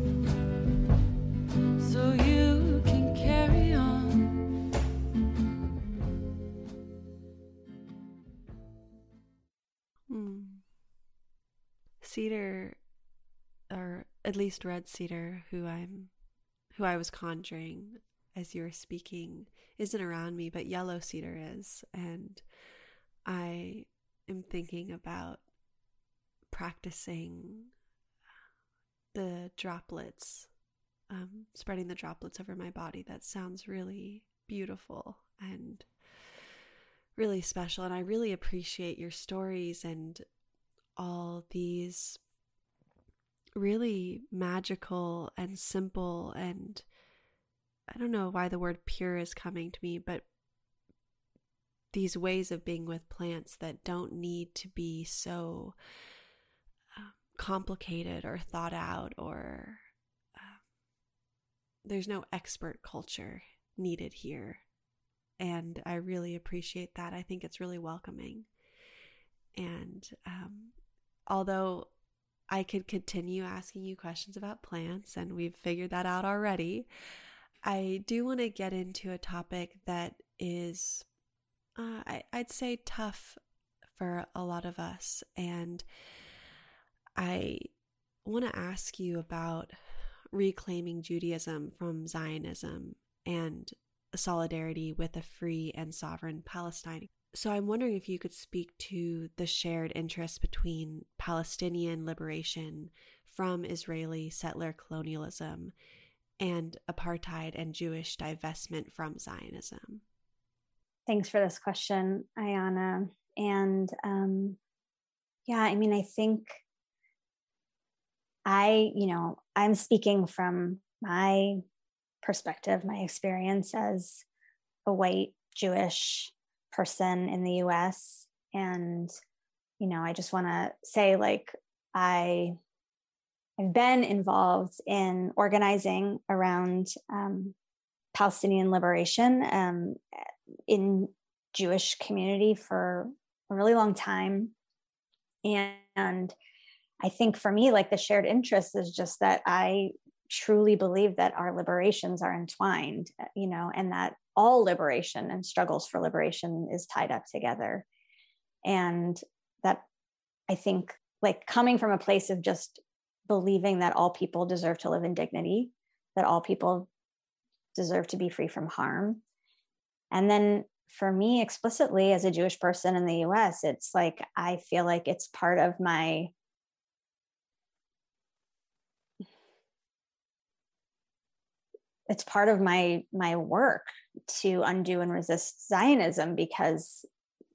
so you can carry on? Cedar, or at least red cedar, who I was conjuring as you were speaking, isn't around me, but yellow cedar is. And I am thinking about practicing the droplets, spreading the droplets over my body. That sounds really beautiful and really special. And I really appreciate your stories and all these really magical and simple, and I don't know why the word pure is coming to me, but these ways of being with plants that don't need to be so complicated or thought out, or there's no expert culture needed here. And I really appreciate that. I think it's really welcoming. And although I could continue asking you questions about plants, and we've figured that out already, I do want to get into a topic that is, I'd say, tough for a lot of us. And I want to ask you about reclaiming Judaism from Zionism and solidarity with a free and sovereign Palestine. So I'm wondering if you could speak to the shared interest between Palestinian liberation from Israeli settler colonialism and apartheid and Jewish divestment from Zionism. Thanks for this question, Ayana. And I think I'm speaking from my perspective, my experience as a white Jewish person in the US. And, I just want to say, I've been involved in organizing around Palestinian liberation in Jewish community for a really long time. And I think for me, the shared interest is just that I truly believe that our liberations are entwined, and that all liberation and struggles for liberation is tied up together. And that I think, coming from a place of just believing that all people deserve to live in dignity, that all people deserve to be free from harm. And then for me, explicitly as a Jewish person in the US, it's I feel like it's part of my work to undo and resist Zionism, because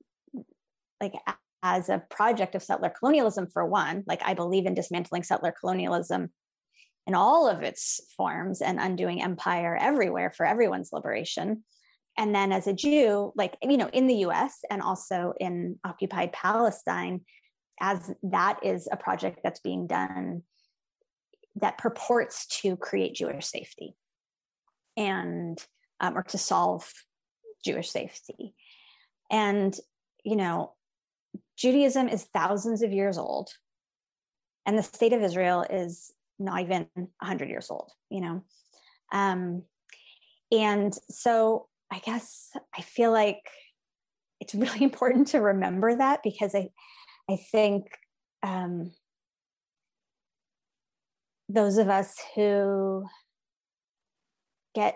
as a project of settler colonialism, for one, I believe in dismantling settler colonialism in all of its forms and undoing empire everywhere for everyone's liberation. And then as a Jew, in the US and also in occupied Palestine, as that is a project that's being done that purports to create Jewish safety and or to solve Jewish safety. And, Judaism is thousands of years old, and the state of Israel is not even 100 years old, And so I guess I feel like it's really important to remember that, because I think those of us who get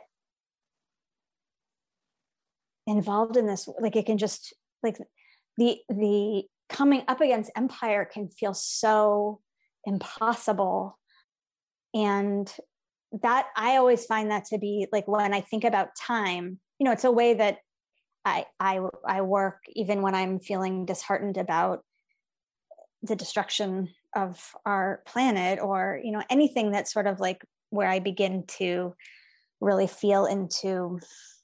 involved in this, it can just the coming up against empire can feel so impossible. And that I always find that to be when I think about time, it's a way that I work even when I'm feeling disheartened about the destruction of our planet, or anything that's sort of where I begin to really feel into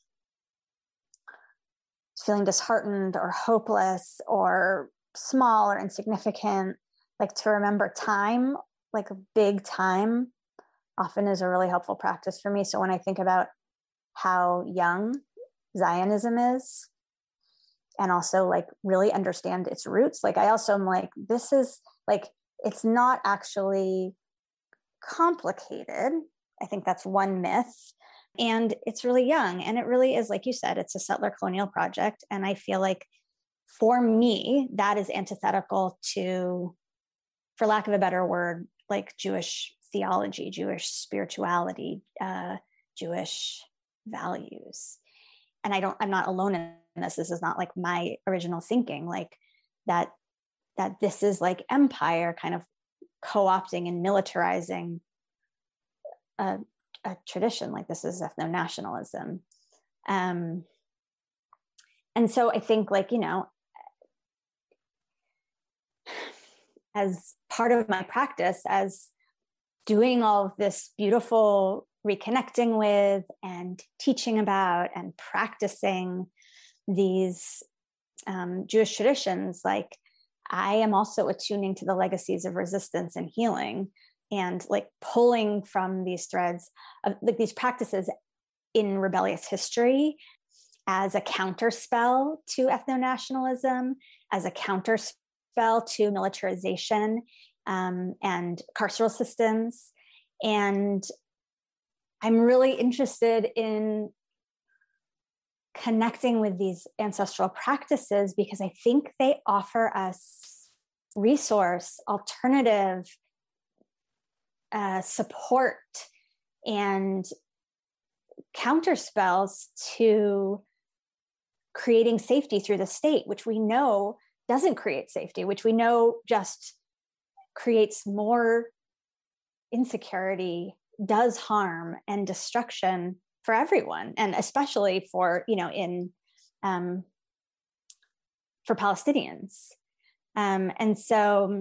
feeling disheartened or hopeless or small or insignificant, to remember time, a big time, often is a really helpful practice for me. So when I think about how young Zionism is, and also really understand its roots, I also am this is it's not actually complicated. I think that's one myth. And it's really young. And it really is, like you said, it's a settler colonial project. And I feel for me, that is antithetical to, for lack of a better word, Jewish theology, Jewish spirituality, Jewish values. And I'm not alone in this. This is not my original thinking, that this is empire kind of co-opting and militarizing a tradition. This is ethno-nationalism. And so I think as part of my practice, as doing all of this beautiful reconnecting with and teaching about and practicing these Jewish traditions, like I am also attuning to the legacies of resistance and healing, and like pulling from these threads of like these practices in rebellious history as a counterspell to ethno-nationalism, as a counterspell to militarization and carceral systems. And I'm really interested in connecting with these ancestral practices because I think they offer us resource, alternative support, and counterspells to creating safety through the state, which we know doesn't create safety, which we know just creates more insecurity, does harm and destruction for everyone, and especially for, for Palestinians. And so,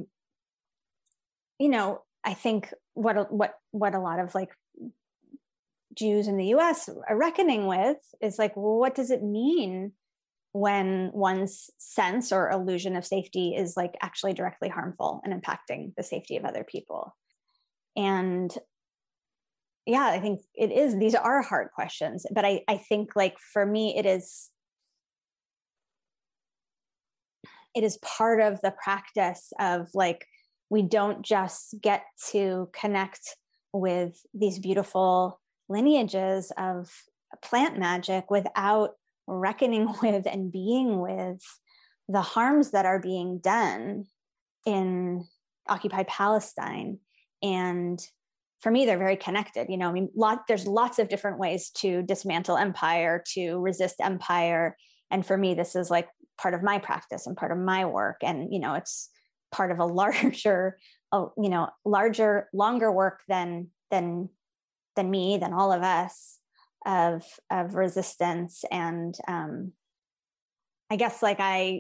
I think what a lot of like Jews in the US are reckoning with is like, well, what does it mean when one's sense or illusion of safety is like actually directly harmful and impacting the safety of other people? And yeah, I think these are hard questions, but I think like for me, it is part of the practice of like, we don't just get to connect with these beautiful lineages of plant magic without reckoning with and being with the harms that are being done in occupied Palestine. And for me, they're very connected. There's lots of different ways to dismantle empire, to resist empire. And for me, this is like part of my practice and part of my work. And, it's part of a larger, longer work than me, than all of us, of resistance. And I guess like I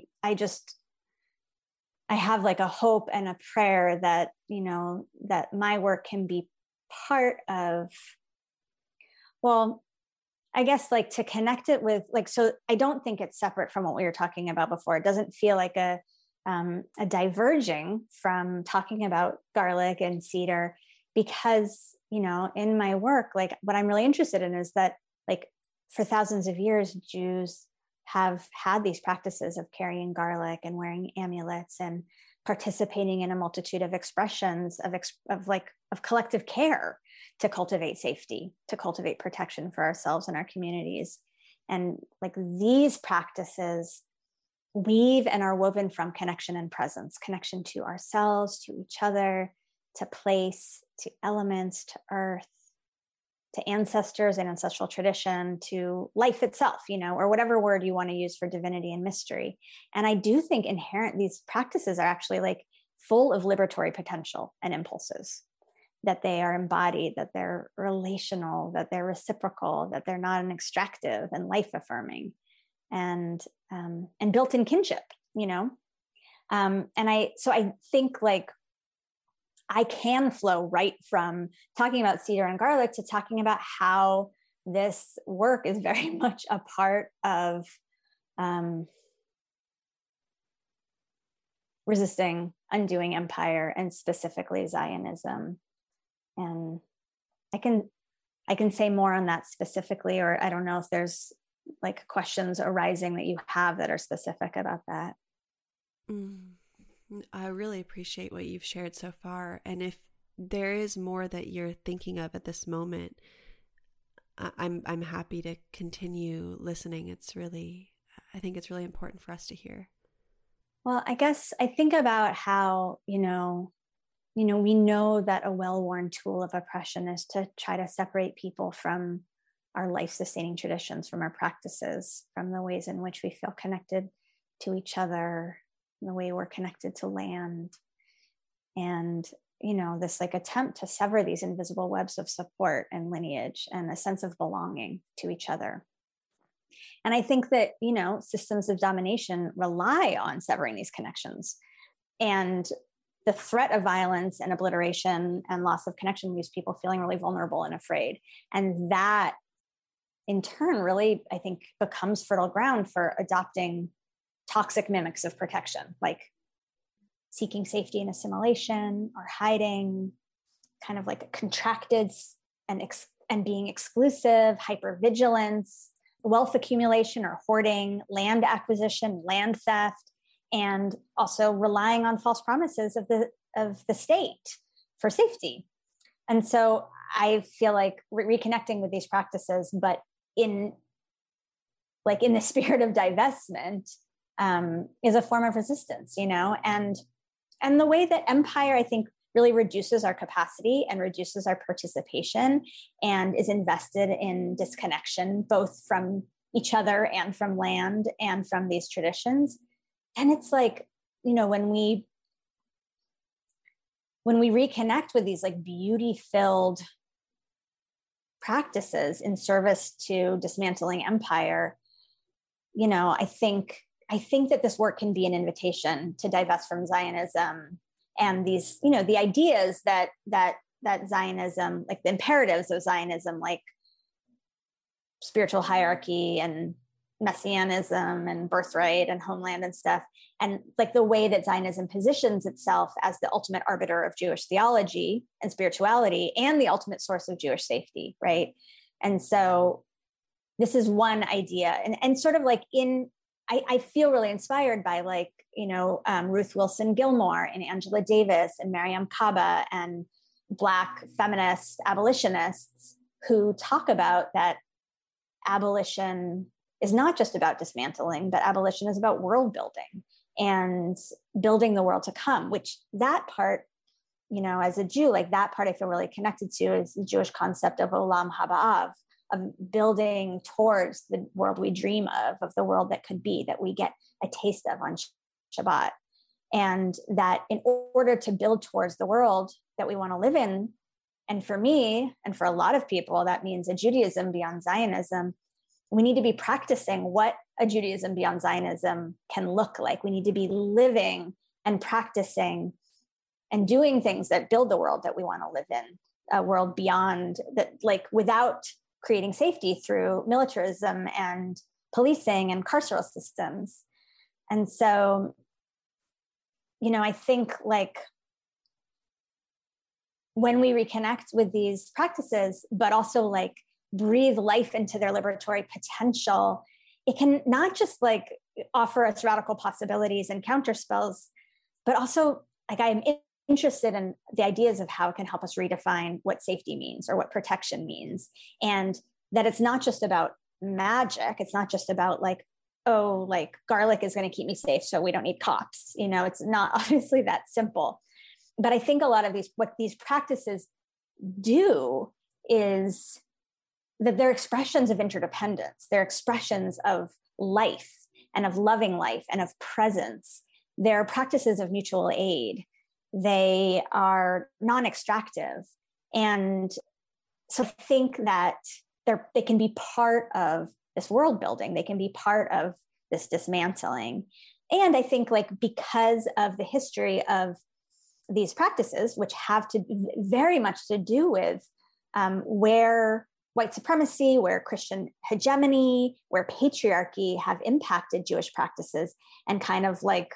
have like a hope and a prayer that, that my work can be part of, well, I guess like to connect it with like, so I don't think it's separate from what we were talking about before. It doesn't feel like a diverging from talking about garlic and cedar, because, in my work, like what I'm really interested in is that like for thousands of years, Jews have had these practices of carrying garlic and wearing amulets and participating in a multitude of expressions of collective care to cultivate safety, to cultivate protection for ourselves and our communities. And like these practices weave and are woven from connection and presence, connection to ourselves, to each other, to place, to elements, to earth, to ancestors and ancestral tradition, to life itself, or whatever word you want to use for divinity and mystery. And I do think these practices are actually like full of liberatory potential and impulses, that they are embodied, that they're relational, that they're reciprocal, that they're not an extractive and life affirming, and built-in kinship, and I think like I can flow right from talking about cedar and garlic to talking about how this work is very much a part of resisting, undoing empire, and specifically Zionism. And I can say more on that specifically, or I don't know if there's like questions arising that you have that are specific about that. I really appreciate what you've shared so far. And if there is more that you're thinking of at this moment, I'm happy to continue listening. I think it's really important for us to hear. Well, I guess I think about how, we know that a well-worn tool of oppression is to try to separate people from our life-sustaining traditions, from our practices, from the ways in which we feel connected to each other, the way we're connected to land. And, this like attempt to sever these invisible webs of support and lineage and a sense of belonging to each other. And I think that, systems of domination rely on severing these connections. And the threat of violence and obliteration and loss of connection leaves people feeling really vulnerable and afraid. And that in turn really, I think, becomes fertile ground for adopting toxic mimics of protection, like seeking safety and assimilation, or hiding, kind of like a contracted and being exclusive, hypervigilance, wealth accumulation or hoarding, land acquisition, land theft, and also relying on false promises of the state for safety. And so I feel like reconnecting with these practices, but in the spirit of divestment, is a form of resistance, and the way that empire, I think, really reduces our capacity and reduces our participation and is invested in disconnection, both from each other and from land and from these traditions. And it's like, when we reconnect with these like beauty-filled practices in service to dismantling empire, I think that this work can be an invitation to divest from Zionism and these, the ideas that Zionism, like the imperatives of Zionism, like spiritual hierarchy and messianism and birthright and homeland and stuff, and like the way that Zionism positions itself as the ultimate arbiter of Jewish theology and spirituality and the ultimate source of Jewish safety, right? And so this is one idea, and sort of like I feel really inspired by like, Ruth Wilson Gilmore and Angela Davis and Mariame Kaba and Black feminist abolitionists who talk about that abolition is not just about dismantling, but abolition is about world building and building the world to come, which that part, as a Jew, like that part I feel really connected to is the Jewish concept of Olam Haba, of building towards the world we dream of the world that could be, that we get a taste of on Shabbat. And that in order to build towards the world that we want to live in, and for me, and for a lot of people, that means a Judaism beyond Zionism, we need to be practicing what a Judaism beyond Zionism can look like. We need to be living and practicing and doing things that build the world that we want to live in, a world beyond that, like without creating safety through militarism and policing and carceral systems. And so, I think like when we reconnect with these practices, but also like breathe life into their liberatory potential, it can not just like offer us radical possibilities and counterspells, but also like I'm interested in the ideas of how it can help us redefine what safety means or what protection means. And that it's not just about magic. It's not just about like, oh, like garlic is going to keep me safe, so we don't need cops. It's not obviously that simple. But I think a lot of what these practices do is that they're expressions of interdependence. They're expressions of life and of loving life and of presence. They're practices of mutual aid. They are non-extractive. And so I think that they can be part of this world building. They can be part of this dismantling. And I think like because of the history of these practices, which have to very much to do with where white supremacy, where Christian hegemony, where patriarchy have impacted Jewish practices and kind of like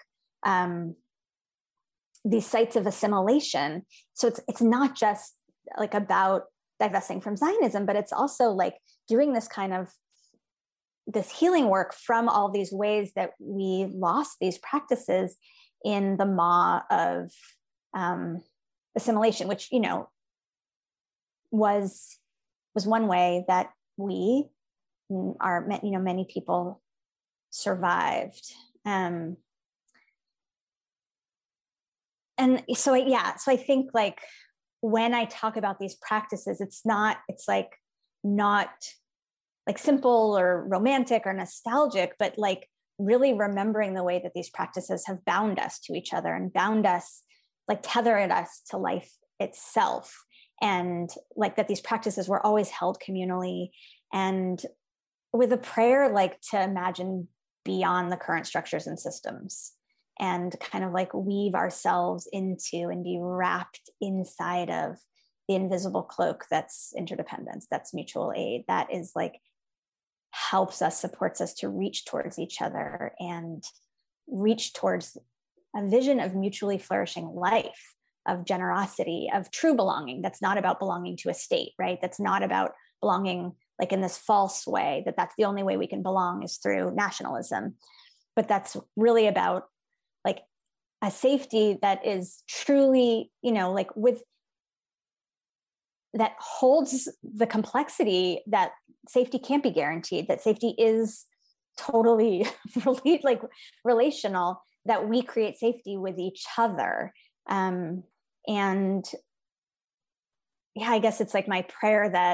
these sites of assimilation. So it's not just like about divesting from Zionism, but it's also like doing this kind of this healing work from all these ways that we lost these practices in the maw of assimilation, which, was one way that we are, many people survived. And so I think like when I talk about these practices, it's not like simple or romantic or nostalgic, but like really remembering the way that these practices have bound us to each other and bound us, like tethered us to life itself. And like that these practices were always held communally and with a prayer, like to imagine beyond the current structures and systems and kind of like weave ourselves into and be wrapped inside of the invisible cloak that's interdependence, that's mutual aid, that is like helps us, supports us to reach towards each other and reach towards a vision of mutually flourishing life, of generosity, of true belonging. That's not about belonging to a state, right? That's not about belonging like in this false way, that's the only way we can belong is through nationalism. But that's really about like a safety that is truly, like that holds the complexity that safety can't be guaranteed, that safety is totally relational, that we create safety with each other. And yeah, I guess it's like my prayer that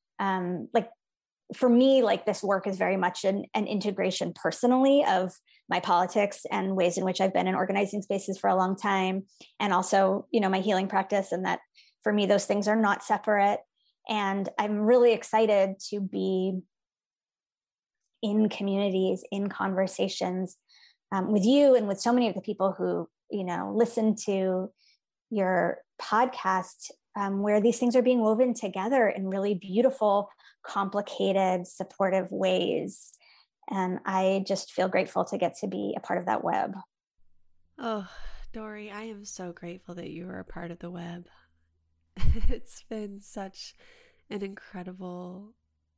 for me, like this work is very much an integration personally of my politics and ways in which I've been in organizing spaces for a long time. And also, my healing practice, and that for me, those things are not separate. And I'm really excited to be in communities, in conversations with you and with so many of the people who, listen to your podcast, where these things are being woven together in really beautiful, complicated, supportive ways. And I just feel grateful to get to be a part of that web. Oh, Dori, I am so grateful that you are a part of the web. It's been such an incredible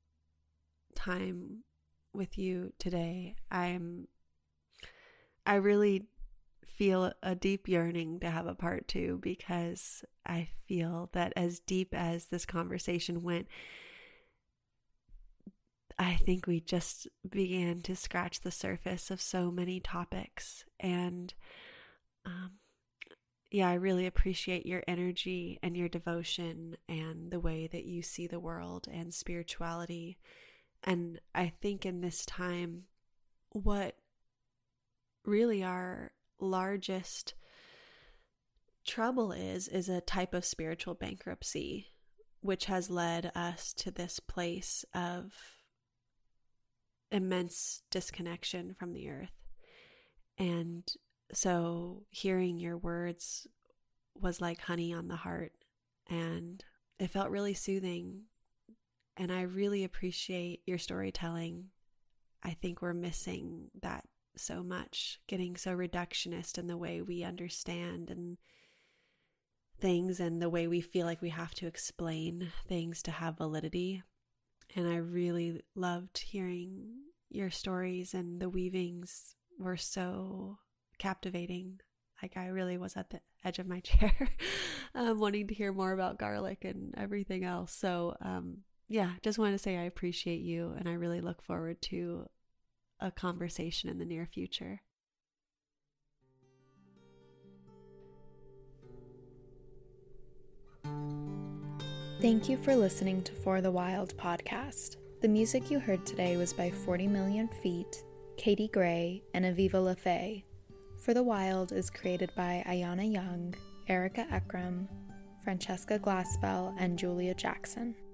time with you today. I really feel a deep yearning to have a part 2, because I feel that as deep as this conversation went, I think we just began to scratch the surface of so many topics. And I really appreciate your energy and your devotion and the way that you see the world and spirituality. And I think in this time, what really our largest trouble is a type of spiritual bankruptcy, which has led us to this place of immense disconnection from the earth. And so hearing your words was like honey on the heart, and it felt really soothing. And I really appreciate your storytelling. I think we're missing that so much, getting so reductionist in the way we understand and things, and the way we feel like we have to explain things to have validity. And I really loved hearing your stories, and the weavings were so captivating. Like I really was at the edge of my chair wanting to hear more about garlic and everything else. So just wanted to say I appreciate you, and I really look forward to a conversation in the near future. Thank you for listening to For the Wild podcast. The music you heard today was by 40 Million Feet, Katie Gray, and Aviva LaFay. For the Wild is created by Ayana Young, Erica Ekram, Francesca Glassbell, and Julia Jackson.